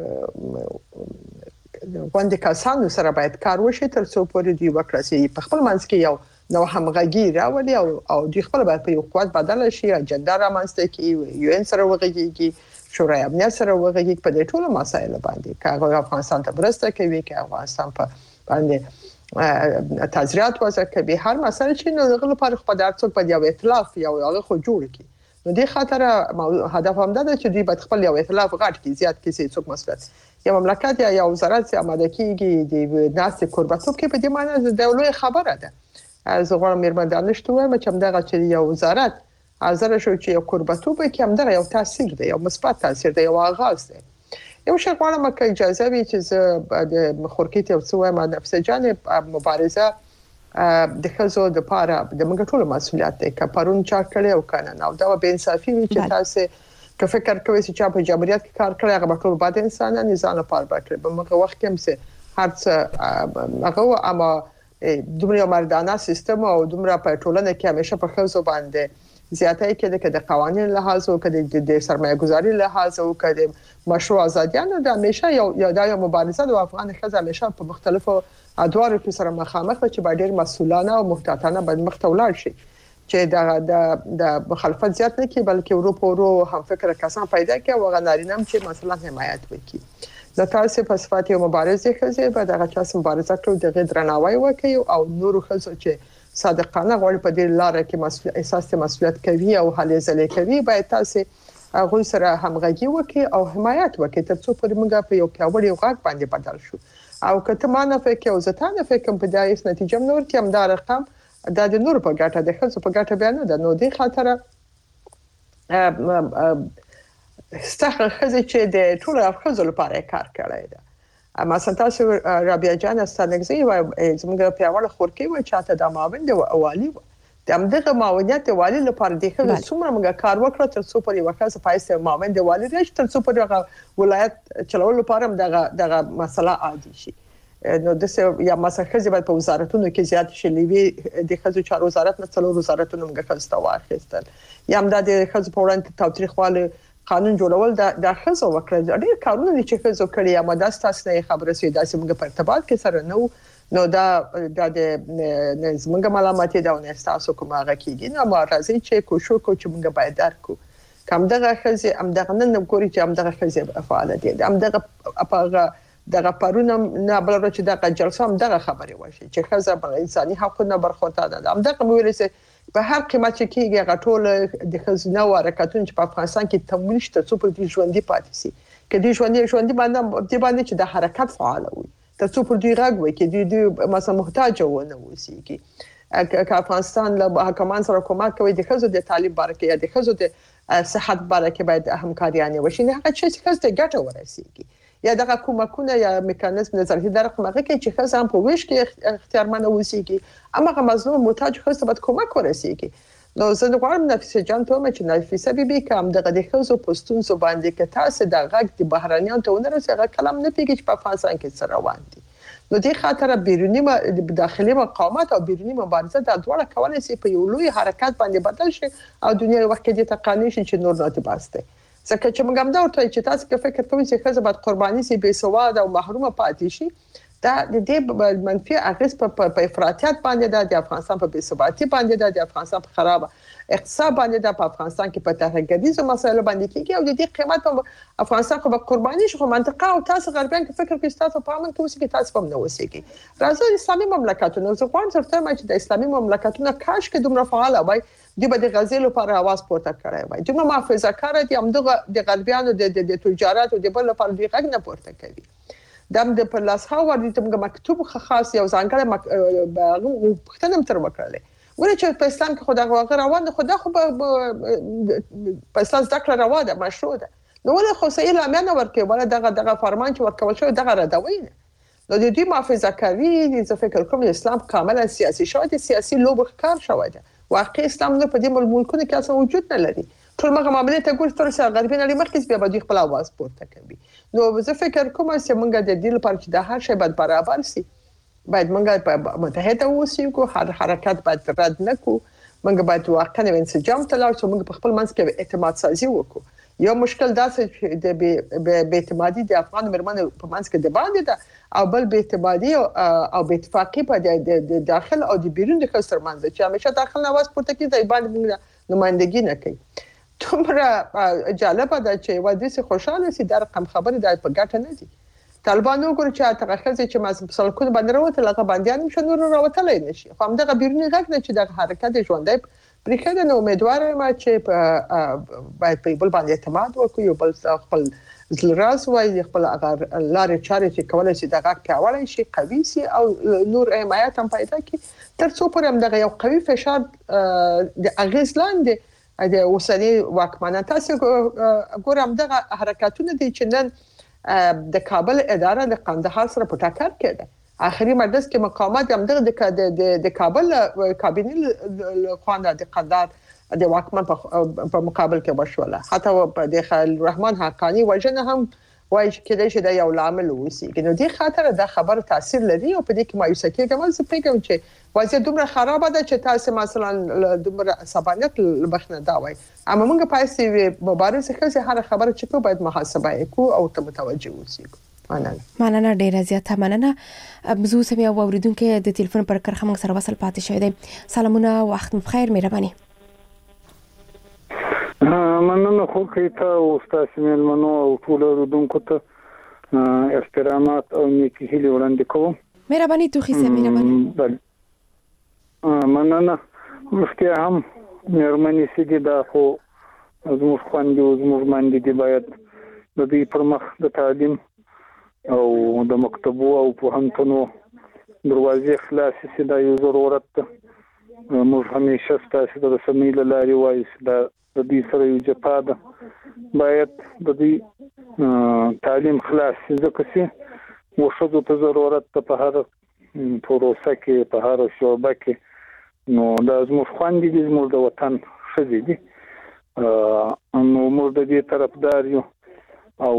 باندې کسانو سره باید کار وشي تر څو پورې دی وکړي په خپل منځ کې یو نو همغږي راولي او د خپل په یو قوت بدل شي اجنډا رامنځته کی یو ان سره وغږیږي شورای امنیت سره وغږیږي په دې ټولو مسایلو باندې کاغه افغانستان ته برسته کوي کې افغانستان په باندې تجربات وځه کوي هر مسله چې نو غل پر خپل ارڅوک په یو ائتلاف یو هغه خو جوړ کی نو د خاطر هدف هم ده چې دوی په خپل یو ائتلاف غاټ کی زیات کې څوک مسلط یو مملکت یا وزارت آماده کیږي د ناس قربتوب کې په دې معنی د لوی خبره ده. از غواړم مېرمن دانشتو وایم چې همدغه چې یو وزارت حاضر شو چې یو قربتوب کې همدغه یو تاثیر دی یو مثبت تاثیر دی یو آغاز دی. یو شی غواړم چې اجازه وي چې د خورکیت یو څه وایم نفس جان مبارزه د خزو د پاره د موږ ټول مسولیت دی که پرون چا کړی او کنه او دا به انصافي وي چې تاسو که فکر کوئ چې په جمهوریت کې کار کړی هغه ټول بعد انسانان نظام لپاره باندې په موږ وخت کې هم هر څه هغه اما دومره مردانه سیستم او دومره په ټولنه کې همیشه په خزو باندې زیاتې کې د قوانين لحاظ او د سرمایه گذاري لحاظ او د مشروع ازادیانو د همیشه یو د مبارزه د افغان خزو همیشه په مختلفو ادوارو کې سره مخامخ چې با ډیر مسؤلانه او محتاطانه باندې مختولار شي چې د مخالفت زیات نه کی بلکې اروپا هم فکر کسان پیدا کوي او غنارینم چې مثلا حمایت وکړي. د تاسو په صفات یو مبارزه خزه به دغه چاس مبارزه کړو د درناوی وکړي او نور خزو چې صادقانه غوړ په دې لار کې احساس مسؤلیت کوي او هلي ځلې کوي باید تاسو هغه سره همغږي وکړي او حمایت وکړي تر څو پر موږ په یو پیاوړي غاټ باندې بدل شو او کته مانه فکر او زتانه فکر په دایس نتیجه نور کې هم دا رقم د نور په ګټه د خزو په ګټه بیان نه نو د خاطر ستاسو خزه چې د ټول افغانو لپاره کار کړی دی. اما تاسو رابعه جان استانګزي و زموږ په اول خورکی و چاته د ماوند او والی د امدغه ماونیت والی لپاره د خزه څومره موږ کار وکړ تر څو پرې وکړه پایسته ماوند والی راشي تر څو پرې ولایت چلول لپاره دغه مسله عادي شي. نو د یا مسله خزه په وزارتونو کې زیات شلوي د خزو چارو وزارت نه څلور وزارتونو موږ خزته واخیستل یا هم د خزو په وړاندې تاوتریخواله قانون جوړول د خزو وکړه ډېر کارونه دي چې خزو کړی یا ماده تاسو نه خبره سي داسې موږ په ارتباط کې سره نو دا د زموږ ملامتي دا نه تاسو کومه غکیږي نو ما راځي چې کوشش کو چې موږ باید درکو کوم دغه خزه هم دغه نن ګوري چې هم دغه خزه فعال دي هم دغه پرونه نه بل چې دغه جلسه هم دغه خبره وشي چې خزه په انساني حقوقو برخوردار ده هم دغه ویل په هر قیمت چې کېږي غټول د خزینه او حرکتونو چې په افغانستان کې تمویل شته څو پر دې ژوندۍ پاتې سي کې دې ژوندۍ باندې چې د حرکت فعال وي تاسو پر دې راغوي کې دې مثلا محتاج ونه وسی کې افغانستان له حکومت سره کومک کوي د خزو د تعلیم بارکه یا د خزو د صحت بارکه باید همکاریانه وشي نه هغه چې خزو ته ګټه ورسیږي یا دغه کومکونه یا میکانیزم نظري درک مغه کې چې خزه هم په ویش کې اختیارمن وسیږي اما مظلوم محتاج خزه باید کومک ورسیږي نو زه غواړم نفیسه جان ته چې نفیسه بیبي کوم دغه د خزو پوسټون سو باندې کې تاسو د غږ د بهرانيان ته ونرسه کلام نه پیږي چې په افغانستان کې سره روان دي نو دې خاطر بیرونی داخلي مقاومت او بیرونی مبارزه د ډول کولای شي په یو لوی حرکت باندې بدل شي او دنیا وخت کې د تقانی شي چې نور نه تباسته ځکه چې موږ هم دا ورته چې تاسو کې فکر کوئ چې خزه بعد قرباني سي بے سواد او محرومه پاتې شي دا د دې منفي اغیز په افراطیت باندې د افغانستان په بے ثباتی باندې د افغانستان په خراب اقتصاد باندې د افغانستان کې په تهرګديزو مسایلو باندې کېږي او د دې قیمت په افغانستان کې په قرباني شو منطقه او تاسو غربیان کې فکر کوئ تاسو په امن کې اوسئ کې تاسو هم نه اوسئ راځي اسلامي مملکتونو زه غواړم چې د اسلامي مملکتونو کاش کې دومره فعال وای دی به د غزل لپاره आवाज پورته کړی وای دومره محافظه کار دي همدغه د غربیانو د تجارت او د بل لپاره دی غږ نه پورته کوي دم د پلاس هاور د تمګه مکتوب خاص یو ځانګړی پښتنم تر وکړلې ولې چې په اسلام کې خدای غوغه روان خدا خو په اساس ذکر روان ده مشروع ده نو ولې خو سې لامل ورکه ولا دغه فرمان چې ورکول شو دغه ردوي نه نو د دې محافظه کوي د فکر کوم اسلام کاملا سیاسي شوی سیاسي لوب ښکار شوی ده واقعي اسلام نو په دې ملکونو کې اصلا وجود نه لري ټول مغه معاملې ته ګور تر څو غربي نه لمرکز بیا به خپل आवाज پورته کوي نو زه فکر کوم چې موږ د دې لپاره چې د هر شی باید برابر سي باید موږ په متحده اوسو کو هر حرکت باید رد نکو موږ باید واقعا انسجام ته لاړ شو موږ په خپل منځ کې اعتماد سازي وکړو یو مشکل دا چې د بې اعتمادي د افغان مرمنو په منځ کې د باندې ده او بل بې اعتمادي او بې اتفاقی په د داخل او د بیرون د خسر منځ چې همیشه داخل نواز پورته کیږي د باندې موږ نمائندګي نه کوي تومره جالب ده چې ودی سي خوشاله سي د رقم خبره د په ګټه نه دي طالبانو ګور چې ترخص چې ما سلکونه باندې راوته لکه باندې نشو نور راوتلای نشي خو هم دغه بیرونی غږ نه چې د حرکت ژوندۍ پرېخه نو امیدوار یم چې باید په بل باندې اعتماد وکړو یو بل خپل زلراز وای خپل اگر لارې چارې چې کولای شي دغه پیاوړی شي قوي شي او نور حمایت هم پیدا کړي تر څو پرې هم دغه یو قوي فشار د اغیز لاندې د اوسنی واکمنه تاسو ګورم دغه حرکتونه دي چې نن د کابل اداره د قندهار سره په ټاکر کې ده اخري مجلس کې مقامات هم د کابل کابینې خوانده د قندهار د واکمن په مقابل کې وشوله حتی په د خلیل الرحمن حقانی وجنه هم وایي چې د یو لامل وسی کنه دې خاطر د خبر تاثیر لري او په دې کې مایوسه کېږم زه فکر کوم چې وضعیت دومره خراب ده چې تاسو مثلا دومره عصبانیت لبخنه دا وای اما موږ پاتې مبارزه کوي هر خبره چې کو باید محاسبه وکړو او ته متوجه اوسئ مننه ډیره زیاته مننه بزو سمیا اوریدونکو د ټلیفون پر کرخه موږ سره وصل پاتې شوی دی سلامونه وخت بخیر مهرباني مننه خو کیته او تاسو مېلمنو او ټول اوریدونکو ته احترامات او نیکی هیله وړاندې کوم مهرباني توخي سم مهرباني مننه مفتي هم مېرمنې سيدي دا خو زموږ خوندې او زموږ باندې دی باید د دې پرمخ د تعلیم او د مکتبو او پوهنتونو دروازې خلاصې سي دا یو ضرورت ده موږ همیشه ستاسو د رسنۍ له لارې وایو دا د دې سره یو جپا ده باید د دې تعلیم خلاص ځکه چې وشو ته ضرورت ته په هر پروسه کې په هر شعبه کې نو دا زموږ خوندې دي زموږ د وطن ښځې دي نو موږ د دې طرفدار یو او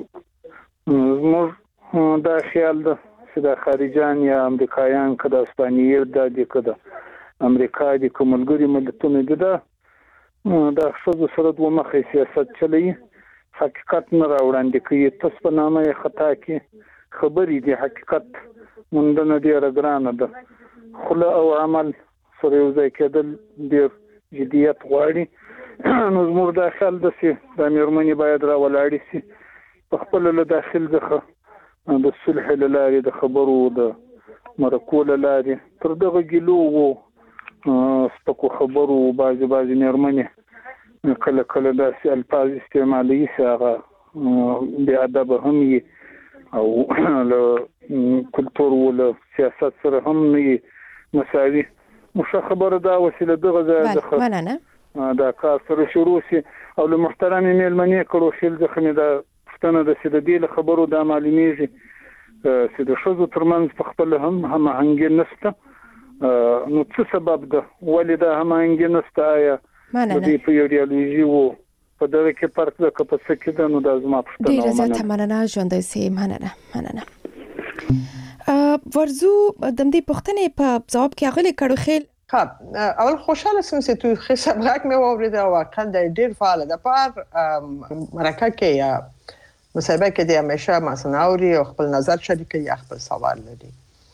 زموږ دا خیال ده چې د خارجان یا امریکایان که د اسپانیې د د امریکا د کوملګری ملتونو دي دا ښځو سره دوه مخې سیاست چلوي حقیقت نه راوړاندې کوي تاسو په نامه خطا کې خبرې دي حقیقت موندنه ډیره ګرانه ده خوله او عمل سره یو ځای کېدل ډیر جدیت غواړي نو زموږ دا خیال ده چې د مېرمنې باید راولاړې شي په خپل له داخل څخه د صلح له لارې د خبرو د مرکو له لارې تر دغه ګیلو وو سپکو خبرو بعضې مېرمنې کله کله داسې الفاظ استعمالوي چې هغه بې ادبه هم وي او له کلتور و له سیاست سره هم نه وي مساوي ښه خبره دا وسیله دغه ځای څخه دا کار سره شروع شي او له محترمې مېلمنې کړو شیل څخه مې دا پوښتنه ده چې د دې له خبرو دا معلومیږي چې د ښځو ترمنځ په خپل هم هماهنګي نشته نو څه سبب ده ولې دا هماهنګي نشته آیا د دې په ایډیالوژي وو په دغه کې فرق ده که په څه کې ده نو دا زما پوښتنه ډېره زیاته مننه ژوندی سي مننه ورزو د دې پوښتنې په جواب کې هغه کړو خیل اول خوشاله سم چې تو حساب غاک مې وورید او واقعا د ډیر فعال د پار مرکه کې یا مصاحبه کې د همیشه مسناوري او خپل نظر شریکي یا خپل سوال لري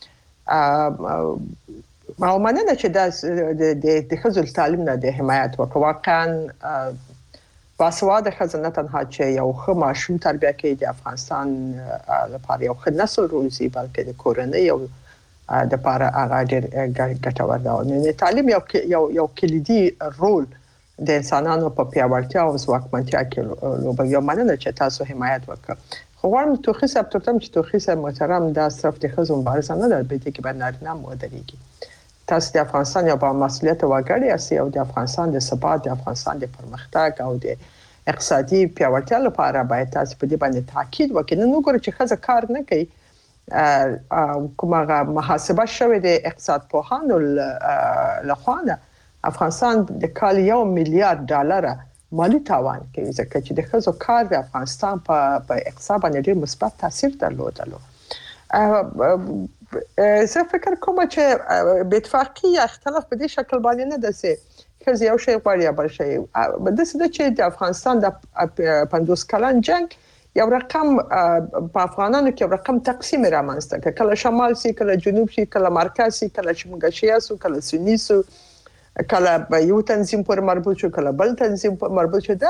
ما ومننه چې د خزل تعلیم نه د حمایت وکړه واقعا باسواده خزانه تنها چې یو ښه ماشوم تربیه کوي د افغانستان لپاره یو ښه نسل روزي بلکې د کورنۍ او د لپاره هغه ډېر ګټور دی نو تعلیم یو کلیدي رول د انسانانو په پیاوړتیا او ځواکمنتیا کې لوبوي مننه چې تاسو حمایت وکړه خو وایم توخی صاحب ترتم چې توخی صاحب محترم دا صرف د خزو مبارزه نه ده بلکې کې باندې نارینه مو درېږي تاسو د افغانستان یو با مسؤلیت وګړي اسي او د افغانستان د ثبات د افغانستان د پرمختګ او د اقتصادي پیاوړتیا لپاره باید تاسو په دې باندې تاکید وکړئ نو ګورئ چې خزه کار نه کوي کومه محاسبه شوه د اقتصاد پوهانو لخوا افغانستان د کال $1 میلیارډ مالی تاوان کوي ځکه چې د خزو کار د افغانستان په اقتصاد باندې ډېر مثبت تاثیر درلودلو زه فکر کوم چې به اتفاقی یا اختلاف په دې شکل باندې نه ده چې خزه یو شی غواړي یا بل شی بده څه چې د افغانستان د 50 کلن جنگ یو رقم په افغانانو کې یو رقم تقسیم رامنځته کله شمال سي کله جنوب سي کله مرکز سي کله چې موږ شیاسو کله سنی سو کله یو تنظیم پر مربوط شو کله بل تنظیم پر مربوط شو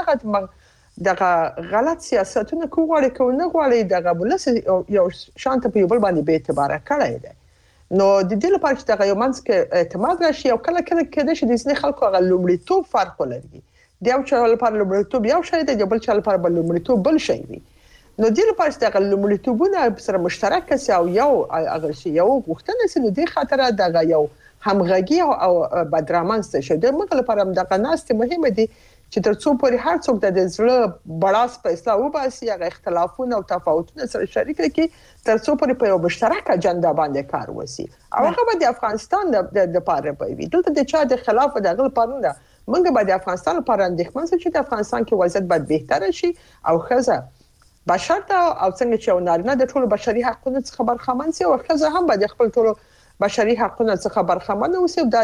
دغه غلط سیاستونه کوغړې کو نه غواړي دغه بلس یو شانت په یو بل باندې به اعتبار کړی دی نو د دې لپاره چې دغه یو منځ کې اعتماد راشي او کله کېدای شي د ځینې خلکو غو لومړیتوب فرق ولري د یو چا لپاره لومړیتوب یو شی دی د بل چا لپاره بل لومړیتوب بل شی وي نو د دې لپاره چې دغه لومړیتوبونه سره مشترک شي او یو هغه شی یو غوښتنه سي د خاطر دغه یو همغږي او بدرامنځ شي د موږ لپاره دغه ناست مهمه دي چې ترڅو پورې هر څوک د زړه بڑاس په اصلاح وباسي هغه اختلافونه او تفاوتونه سره شریک کړي ترڅو پورې په یو مشترک اجنډا باندې کار وشي او هغه به د افغانستان د لپاره وي دلته د چا د خلاف د غل پرونه موږ به د افغانستان لپاره اندېښمن شو چې د افغانستان کې وضعیت به بهتر شي او خزه بشرط او څنګه چې نارینه د ټولو بشري حقوقو څخه برخمن شي او خزه هم به د خپل ټولو بشري حقوقو څخه برخمن اوسي د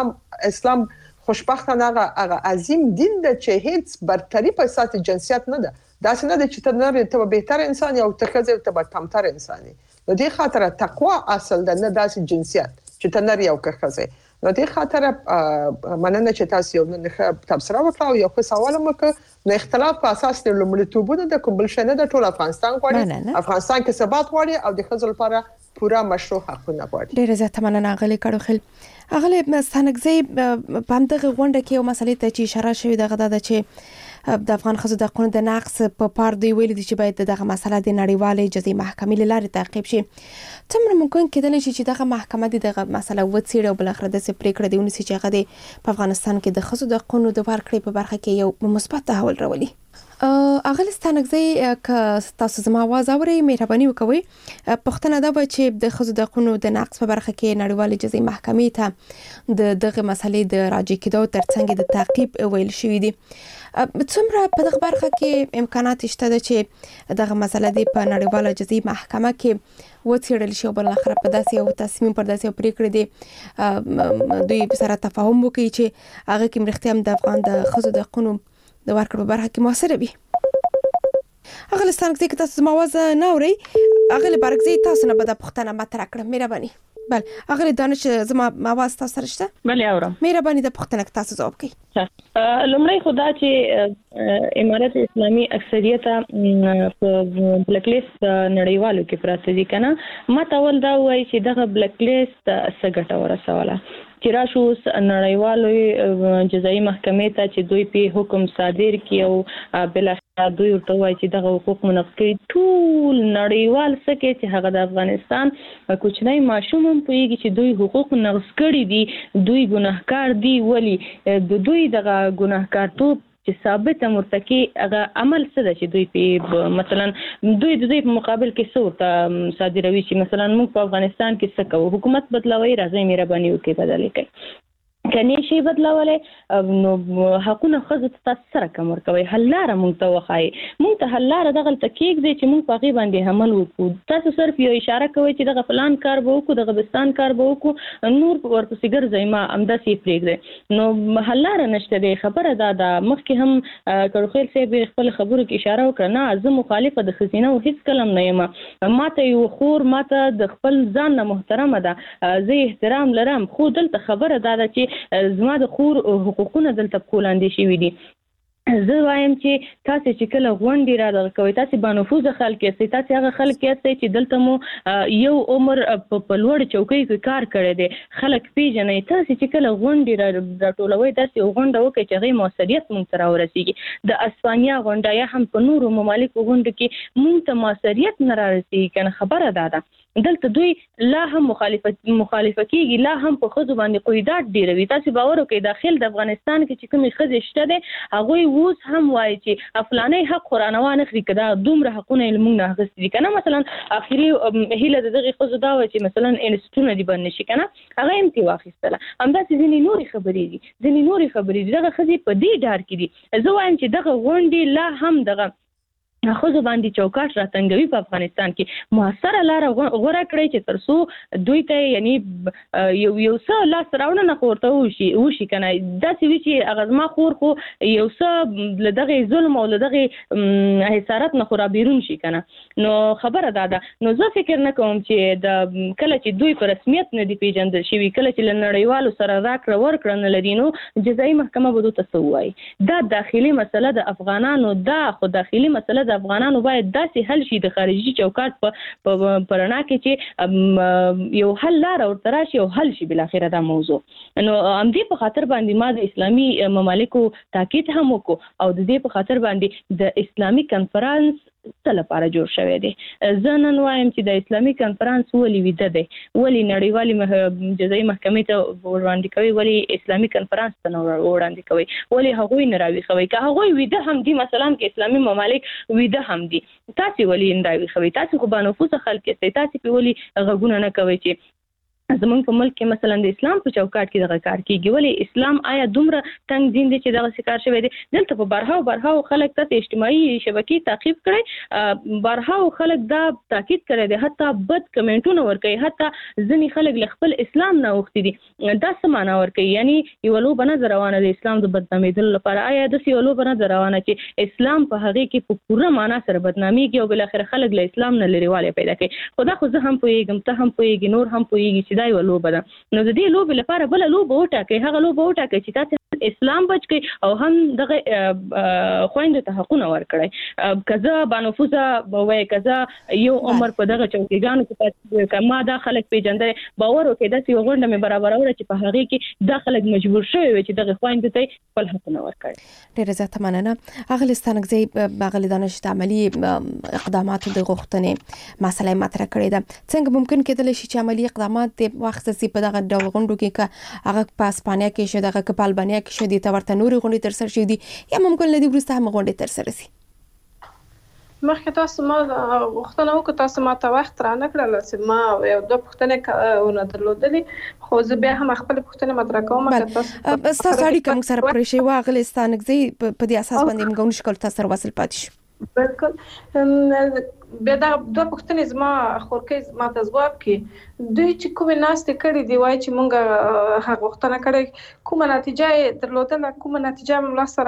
اسلام خوشبختانه هغه عظیم دین د چې هیڅ برتری په اساس جنسیت نه ده دا څنګه د چې ته بهتر انسان او ته خزه ته کمتر انسان نو دې خاطر تقوا اصل د نه داسې جنسیت چې ته نری او خزه نو دې خاطر مننه چې تاسو یو نه تبصره وکړو یو څه سوال وکړ نو اختلاف په اساس د لومړیتوبونو د کوم بل شنه د ټول افغانستان غواړي افغانستان کې ثبات غواړي او د خزل لپاره پورا مشروع حقونه غواړي ډېر زیات مننه غلي کړو خل اغله ستانګزي په همدغه غونډه کې یو مسلې ته چې اشاره شوې دغه د چې د افغان خزو د قانون د نقض په پار دی ویل دي چې باید دغه مسله د نړیوالې جزایي محکمې لاره تعقیب شي څومره ممکن کېدلی شي چې دغه محکمه دغه مسله وڅېړي او بل اخر د پریکړه دی ونیسي چې هغه په افغانستان کې د خزو د قانون د ورکړې په برخه کې یو مثبت تحول راولي اغل ستانګزي ک تاسو زما आवाज اوري مهرباني وکوي پښتنه دا و چې د خزو د قانون د نقض په برخه کې نړیوالې جزایي محکمې ته دغه مسلې د راجع کېدو ترڅنګ د تعقیب ویل شوې دي څومره په دغه برخه کې امکانات شته چې دغه مسله دی په نړیواله جزایي محکمه کې وڅېړل شي او بل اخر په داسې یو تصمیم پر داسې پریکړه دی دوی سره تفاهم وکړي چې هغه کې مرختیا هم د افغان د خزو د قانون د ورکړې په برخه کې موثره وي هغه ستانګزي کې تاسو مواز نه اوري هغه لپاره تاسو نه به د پښتنه مطرح کړم مهرباني بل هغه دانش زما مواز تاسو سره شته بل اورم مهرباني د پښتنه تاسو جواب کړئ لومړی خدا چې امارات اسلامي اکثریت په بلیک لیست نړیوالو کې پراته دي کنه ما تاول دا وایي چې دغه بلیک لیست څنګه ورسوله چې راشو نړیوالو جزایي محکمې ته چې دوی په حکم صادر کړي او بل دوی ورته وایي چې دغه حقوق منقض کړي ټول نړیوال څخه چې هغه د افغانستان کوچنی ماشوم هم پوهیږي چې دوی حقوق نقض کړي دي دوی ګناهکار دي ولی د دوی دغه ګناهکارتوب چې ثابت مرتکي هغه عمل څه ده چې دوی په مثلا دوی د دې په مقابل کې څه ورته صادروي چې مثلا موږ په افغانستان کې څه کوو حکومت بدلوي راځي مهرباني وکړئ بدلې کړئ کني شي بدلولې نو حقونه خزو ته تاسو سره کوم ورکوي حل لار مونږ ته وخایي مونږ ته حل لار دغه تکیک دی چې مونږ په غي باندې عمل وکړو تاسو صرف یو اشاره کوي چې دغه فلان کار به وکړو دغه بستان کار به وکړو نور ورپسې ګرځي ما امداسي پرېږدي نو حل لار نشته دی خبره دا مخکې هم کړخیل صاحب خپل خبرو کې اشاره وکړه نه زه مخالفه د خزینه او هیڅ کلم نه یم ماته یو خور ماته د خپل ځان نه محترمه ده زه احترام لرم خو دلته خبره دا ده چې زما د خور حقوقونه دلته کولاندې شوي دي زه وایم چې تاسو چې کله غونډې را دغه کوي تاسو بانفوذ خلک یې تاسو هغه خلک یې چې دلته مو یو عمر په لوړ چوکۍ کې کار کړی دی خلک پیژنې تاسو چې کله غونډې را ټولوي تاسو غونډه وکړئ چې غي موثریت مونږ سره ورسیږي د اسپانیا غونډه یا هم په نورو ممالکو غونډه کې مونږ ته موثریت نه رارسیږي کنه خبره ده دلته دوی لا هم مخالفه کیږي لا هم په خزو باندې قیدات ډیروي تاسو باور وکړئ داخل د افغانستان کې چې کومې خزې شته دي هغه اوس هم وایي چې افلاني حق قرانوان اخري کدا دومره حقونه موږ نه غوښتي کنه مثلا اخري هیله دغه خزو دا و چې مثلا انستیتوټونه دی باندې شي کنه هغه امتی واخیستله همداسې ځینې نوري خبرې دي دغه خزې په دې ډار کې دي زه وایم چې دغه غونډې لا هم دغه خزو باندې چوکاټ راتنګوي په افغانستان کې موثره لار غوړه کړی چې ترڅو دوی ته یعنی یو څه لاس راوړنه خورته وشي کنه داسې وی چې اغزما خور خو یو څه لدغه ظلم او لدغه حسارت نه خورا بیرون شي کنه نو خبره ده نو زه فکر نه کوم چې د کله چې دوی په رسمیت نه دی پیژندل شوی کله چې لنړیوالو سره راکړه ورکړه نه لري نو جزایي محکمه به دوی تسوي دا داخلي مسله د افغانانو دا خو داخلي مسله افغانانو باید داسې حل شي د خارجي چوکاټ په پرنا کې چې یو حل لار ورته راشي او حل شي بل اخره دا موضوع نو همدې په خاطر باندې ما د اسلامي ممالکو تاکید هم وکړو او د دې په خاطر باندې د اسلامي کنفرانس څه لپاره جوړ شوی دی زه نن وایم چې د اسلامي کنفرانس ولې ویده دی ولې نړیوالې جزایي محکمې ته وړاندې کوي ولې اسلامي کنفرانس ته نه وړاندې کوي ولې هغوی نه راویښوي که هغوی ویده هم دي مثلا که اسلامي ممالک ویده هم دي تاسې ولې نه راویښوي تاسې خو بانفوذه خلک یاستئ تاسې پې ولې غږونه نه کوئ چې زمونږ په ملک کې مثلا د اسلام په چوکاټ کې دغه کار کیږي ولې اسلام آیا دومره تنگ دین دی چې دغه کار شوی دی دلته په برهاو خلک تاسو اجتماعي شبکې تعقیب کړئ برهاو خلک دا تاکید کړی دی حتی بد کمنټونه ورکوي حتی ځینې خلک له خپل اسلام نه اوښتي دي دا څه معنا ورکوي یعنی یو لوبه نه روانه د اسلام د بدنامېدلو لپاره آیا داسې یو لوبه نه روانه چې اسلام په هغې کې په پوره معنا سره بدنامېږي او بالاخره خلک له اسلام نه لرېوالی پیدا کوي خو دا خو زه هم پوهېږم ته هم پوهېږي نور هم پوهېږي دا یو لوبه ده نو د دې لوبې لپاره بل لوبه وټاکئ هغه لوبه وټاکئ چې تاسو اسلام بچ کی او هم دغه خويندو ته حقونه ورکړي کزه بانفوزه وای کزه یو عمر په دغه چوکیګانو کې کما دا خلک پیجندل باور وکړي د سی غونډه مې برابر اور چې په هغه کې دا خلک مجبور شوی چې دغه خويندو ته خپل حقونه ورکړي ډیره زیاته مننه اغلی ستانګزي باغلی دانش عملی اقدامات د غوښتنې مسله مطرح کړې ده څنګه ممکن کېدل شي چې عملی اقدامات د وخت سي په دغه ډول غونډو کې هغه په اسپانیا کې شو دغه په البانیا کې شو دي ته ورته نوري غونډې تر سره شي دي یا ممکن لدی ورسته هم غونډې تر سره شي مخکې تاسو ما غوښتنه وکړه تاسو ما ته وخت را نه کړل چې ما یو دوه پوښتنې ونه درلودلې خو زه بیا هم خپل پوښتنې مطرح کوم که تاسو اړیکه موږ سره پرې شي واغلی ستانګزي په دې اساس باندې موږ نشکل تاسو سره وصل پاتې شو بالکل بیا دا دوه پوښتنې زما خورکې ما ته ځواب کړي دوی چې کومې ناستې کړي دی وایي چې مونږ هغه غوښتنه کړې کومه نتیجه یې درلودله کومه نتیجه هم لاسته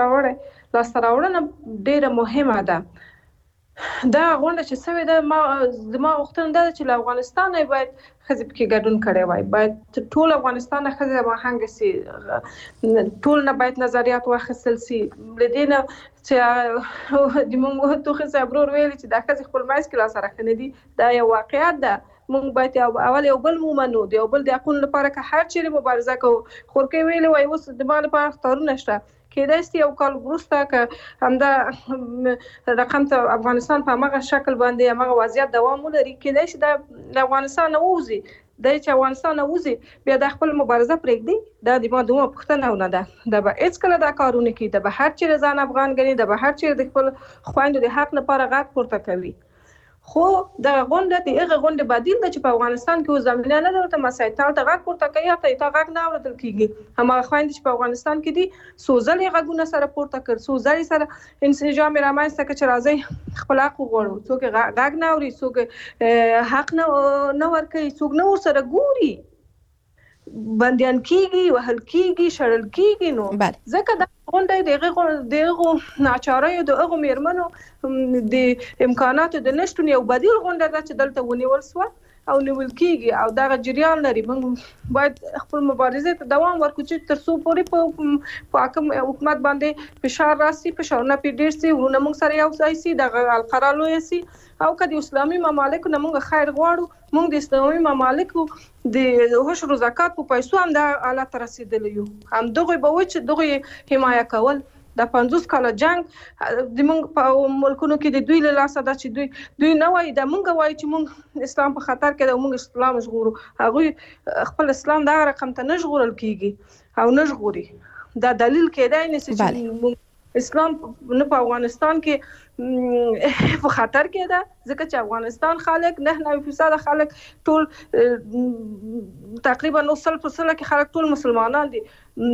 راوړنه ډېره مهمه ده دا غونډه چې سوي ده زما غوښتنه ده چې له افغانستان باید ښځې پکې ګډون کړی وای باید ټول افغانستان ښځې ماهنګ سي ټول نه باید نظریات واخیستل سي لدې نه چې د موږ توخې صاحب ویل چې دا ښځې خپل مایس کې لاسره ښه دي دا یو واقعیت ده موږ باید اول یو بل ومنو د یو بل د حقونو لپاره که هر چیرې مبارزه کوو خورکې ویلې وای اوس د ما لپاره اختارونه شته کېدای شي یو کال وروسته که همدا رقم ته افغانستان په هغه شکل باندې هغه وضعیت دوام ولري کېدای شي د افغانستان نه ووځي د چې افغانستان نه وځي بیا د خپل مبارزه پرېږدي دا د ما دومره پوښتنه نه ده دا به هېڅکله دا کارونه کوي دا به هر چیرې ځان افغان ګڼي دا به هر چیرې د خپل خویندو د حق لپاره غږ پورته کوي خو د غونډه د هغه غونډه بدیل د چې په افغانستان کې زمينه نه درته مسایتال ته غږ پورته کوي ته غږ نه اورېدل کیږي هم خويند چې په افغانستان کې دي سوزلې غږونه سره پورته کړ سوزلې سره انسجام رامنځته کړ چې راځي خپل حق وغواړو څوک غږ نه اوري څوک حق نه ورکوي څوک نه سره ګوري بنديان کیږي وهل کیږي شړل کیږي نو ځکه دا غونډه دغه ناچارۍ د هغه میرمنو د امکاناتو د نشټون یو بدیل غونډه ده چې دلته ونیول سو او نیول کیږي او دا جریان لري موږ باید خپل مبارزه ته دوام ورکړو چې تر څو پورې په حکم حکومت باندې فشار راسي فشارونه په ډیر سي ورونه موږ سره یو ځای سي د القرالو سي او کدي اسلامي ممالک نه موږ خیر غواړو موږ د اسلامي ممالکو د عشر زکات په پیسو هم د حالت رسیدلی یو هم دغه به و چې دغه حمایه کول د 50 کاله جنگ د موږ په ملکونو کې د دوی له لاسه دا چې دوی نه وایي د موږ وایي چې موږ اسلام په خطر کې د موږ اسلام ژغورو هغه خپل اسلام دا رقم ته نه ژغورل کیږي او نه ژغوري دا دلیل کېدای نه چې اسلام نه په افغانستان کې په خطر کې ده ځکه چې افغانستان خلک 99% خلک ټول تقریبا 90% کې خلک ټول مسلمانان دي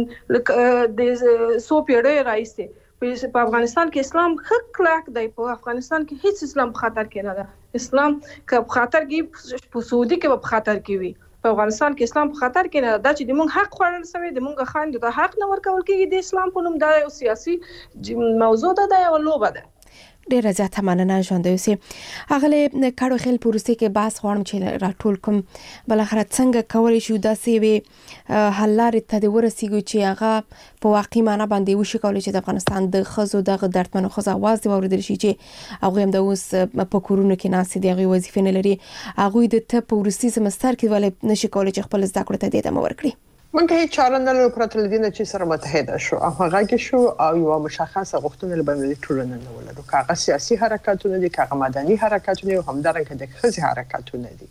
د سو پیړۍ راځي په افغانستان کې اسلام خلک دی په افغانستان کې هیڅ اسلام په خطر کې نه ده اسلام که په خطر کې په سعودي کې په خطر کې وي په افغانستان کې اسلام په خطر کې نه ده چې د موږ حق خوړل شوی د موږ خاند د حق نه ورکول کېږي د اسلام په نوم دا یو سیاسي موضوع ده او لوبه ده ډیر زیاته مننه ژوند اوسې اغله کارو خل پروسې کې باس غواړم چې راټول کوم بل اخر څنګه کولای شو داسې وي حل لارې ته د ورسیږي چې هغه په واقعي معنی باندې وشي کولای چې د افغانستان د خزو د دردمنو خزو आवाज دی اوریدل شي چې هغه هم د اوس په کورونو کې ناسي دی هغه وظیفه نه لري هغه د ته په ورسي سمستر کې ولې نشي کولای چې خپل زده کړې ته د ادامه ورکړي موږ هیڅ چاره نه لرو پرته له دې نه چې سره متحده شو هغه کې شو او یو مشخصه غوښتنه لبنلي ټولنه نه ولرو کاغه سیاسي حرکتونه دي کاغه مدني حرکتونه او همدارنګه د خزي حرکتونه دي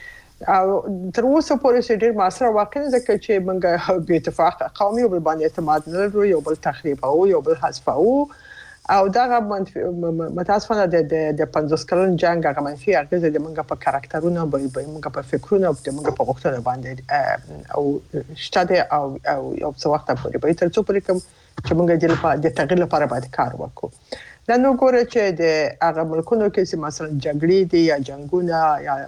او تر اوسه پورې ډېر ماسره واقع نه ځکه چې موږ په اتفاق قومي او باندې اعتماد نه لرو یو بل تخریب او یو بل حذف او دا متاسفانه د 50 کلن جنگ هغه منفي اغیزه د موږ په کاراکټرونو به موږ په فکرونو او د موږ په غوښتنو باندې او شته او یو څه وخت پورې به تر څو پورې کوم چې موږ د تغیر لپاره باید کار وکړو دا نو ګوره چې د هغه ملکونو کې چې مثلا جګړې دي یا جنگونه یا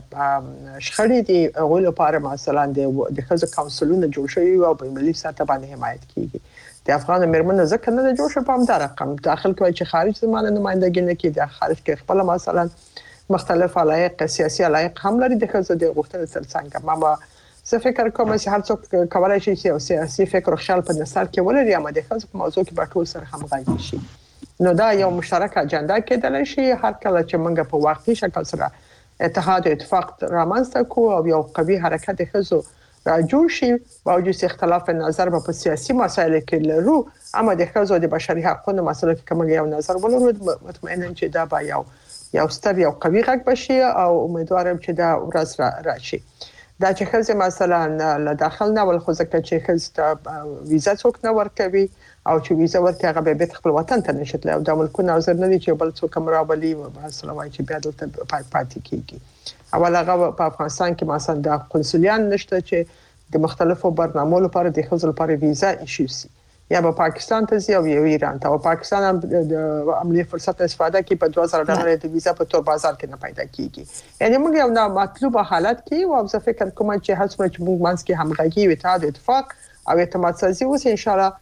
شخړې دي هغه لپاره مثلا د خزو کونسلونه جوړ شوي او په ملي سطح باندې حمایت کیږي د افغان میرمنو ځکه نه جوړ شو په همدا رقم داخل کوي چې خارج زمانه نمائندګي نه کوي د خارج کې خپل مثلا مختلف علایق سیاسي علایق هم لري د خزو د غوښتنې ترڅنګ ما زه فکر کوم چې هر څوک کولای شي چې سیاسي فکر او خیال په نظر کې ولري اما د خزو په موضوع کې به ټول سره همغږي شي نو دا یو مشترک اجنډا کېدل شي هر کله چې موږ په واقعي شکل سره اتحاد او اتفاق رامنځته کوو او یو قوي حرکت خزو جوړ شي باوجود اختلاف نظر په سیاسي مسایلو کې لرو اما د خزو د بشري حقوقو مسله کې کوم یو نظر ولرو مطمئنم چې دا به یو ستر یو قوي غږ بشي او امیدوارم چې دا ورځ راشي دا چې خزه مثلا له داخل نه ول خو ځکه چې خزه ویزا څوک نه ورکوي او چې ویزا ورکړي هغه به خپل وطن ته نشي او د ملکونو نظر نه دي چې بل څوک مرابلي مثلا وایي چې بیا دلته پاتې کیږي اول هغه په افغانستان کې مثلا د قنصلیان نشته چې د مختلفو برنامو لپاره د خزو لپاره ویزا ایشوسي یا به پاکستان ته ځي او ایران ته او پاکستان هم د عملی فرصت استفاده کوي په $2000 د ویزا په تور بازار کې نه پیدا کیږي یعنی موږ یو نامطلوبه حالت کې او زه فکر کوم چې هڅه چې موږ منځ کې همغږي او اتحاد اتفاق او اعتماد سازي اوس ان شاء الله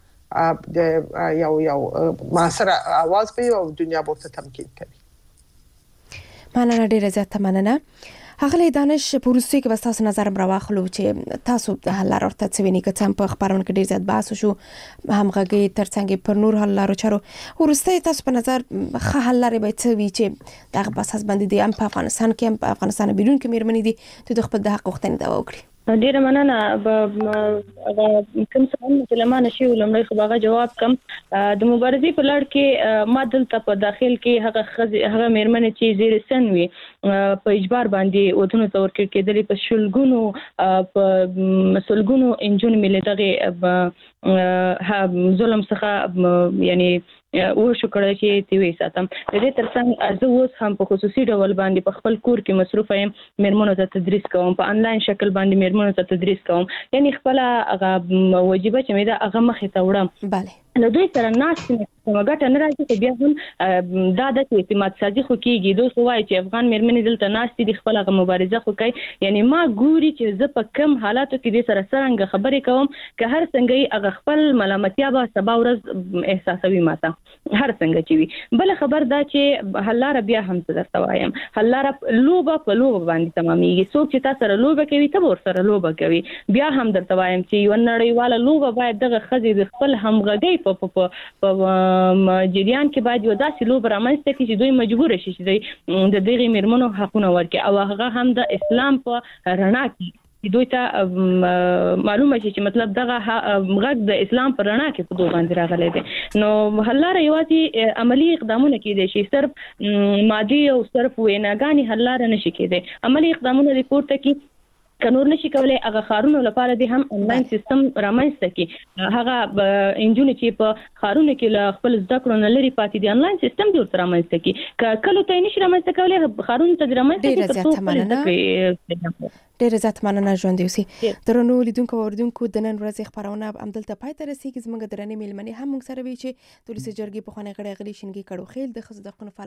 د یو معاصره आवाज به او دنیا به تمکین کوي مننه ډیره زیاته مننه هغه دانش پروسې کې تاسو نظر راوخلو چې تاسو د حل لارو ته څویني که څم په خبرونه کې ډیر زیات بحث شو همغږي ترڅنګ پر نور حل لارو چارو ورسته تاسو په نظر خه حل لارې به څه وی چې دغه بس باندې د ام په افغانستان کې ام په افغانستان بیرون کې میرمنې دي ته خپل د حق غوښتنې دا وکړي ډیره مننه کوم څه چې لمانه شي ولمړی خو هغه جواب کم د مبارزې په لړ کې ما دلته په داخل کې هغه میرمنې چې زیر سن وي په اجبار باندې ودونو تور کېدلې په شلګونو په مسلګونو انجون ملي دغه ظلم څخه یعنی او شو کړی چې تی وی ساتم. د دې ترڅنګ زه اوس هم په خصوصي ډول باندې په خپل کور کې مصروف یم، میرمنو ته تدریس کوم، په انلاین شکل باندې میرمنو ته تدریس کوم، یعنی خپل هغه وجیبه چې مې دا هغه مخې ته وړم. bale نو دوی سره ناستې مګټه نه راځي چې بیا هم دا د اعتماد سازي خو کېږي. دوی خو وایي چې افغان میرمنې دلته ناستې دي خپل هغه مبارزه خو کوي، یعنی ما ګوري چې زه په کم حالاتو کې دې سره څرنګه خبرې کوم که هر څنګه هغه خپل ملامتیا به سبا ورځ احساسوي ماته هر څنګه چې وي. بل خبر دا چې حلاره بیا هم څه درته وایم، حلاره لوبه په لوبه باندې تمامېږي. څوک چې تا سره لوبه کوي ته به ورسره لوبه کوي. بیا هم درته وایم چې یوه نړیواله لوبه باید دغه ښځې د خپل همغږۍ په جریان کې باید یو داسې لوبه رامنځته کړي چې دوی مجبور شي چې د دغې میرمنو حقونه ورکړي او هغه هم د اسلام په رڼا کې دوی ته معلومه شي چې مطلب دغه غږ د اسلام په رڼا کې په دوی باندې راغلی دی. نو حل لاره یوازې عملی اقدامونه کېدای شي، صرف مادي او صرف ویناګانې حل لاره نشي کېدای. عملی اقدامونه د پورته کې که نور نشي کولای هغه ښارونو لپاره دې هم انلاین سیستم رامنځته کړي. هغه انجونې چې په ښارونو کې له خپل زده کړو نه لرې پاتې دي انلاین سیستم دې ورته رامنځته کړي. که کلو ته یې نشي رامنځته کولی ښارونو ته دې رامنځته کړي تر څو خپلې زده کړې. ډېره زیاته مننه ژوندي اوسئ. درنو لیدونکو او اورېدونکو د نن ورځې خپرونه همدلته پای ته رسېږي. زموږ درنې مېلمنې هم موږ سره وي چې د ولسي جرګې پخوانی غړی اغلې شینګي کړوخیل د ښځو د حقونو فعال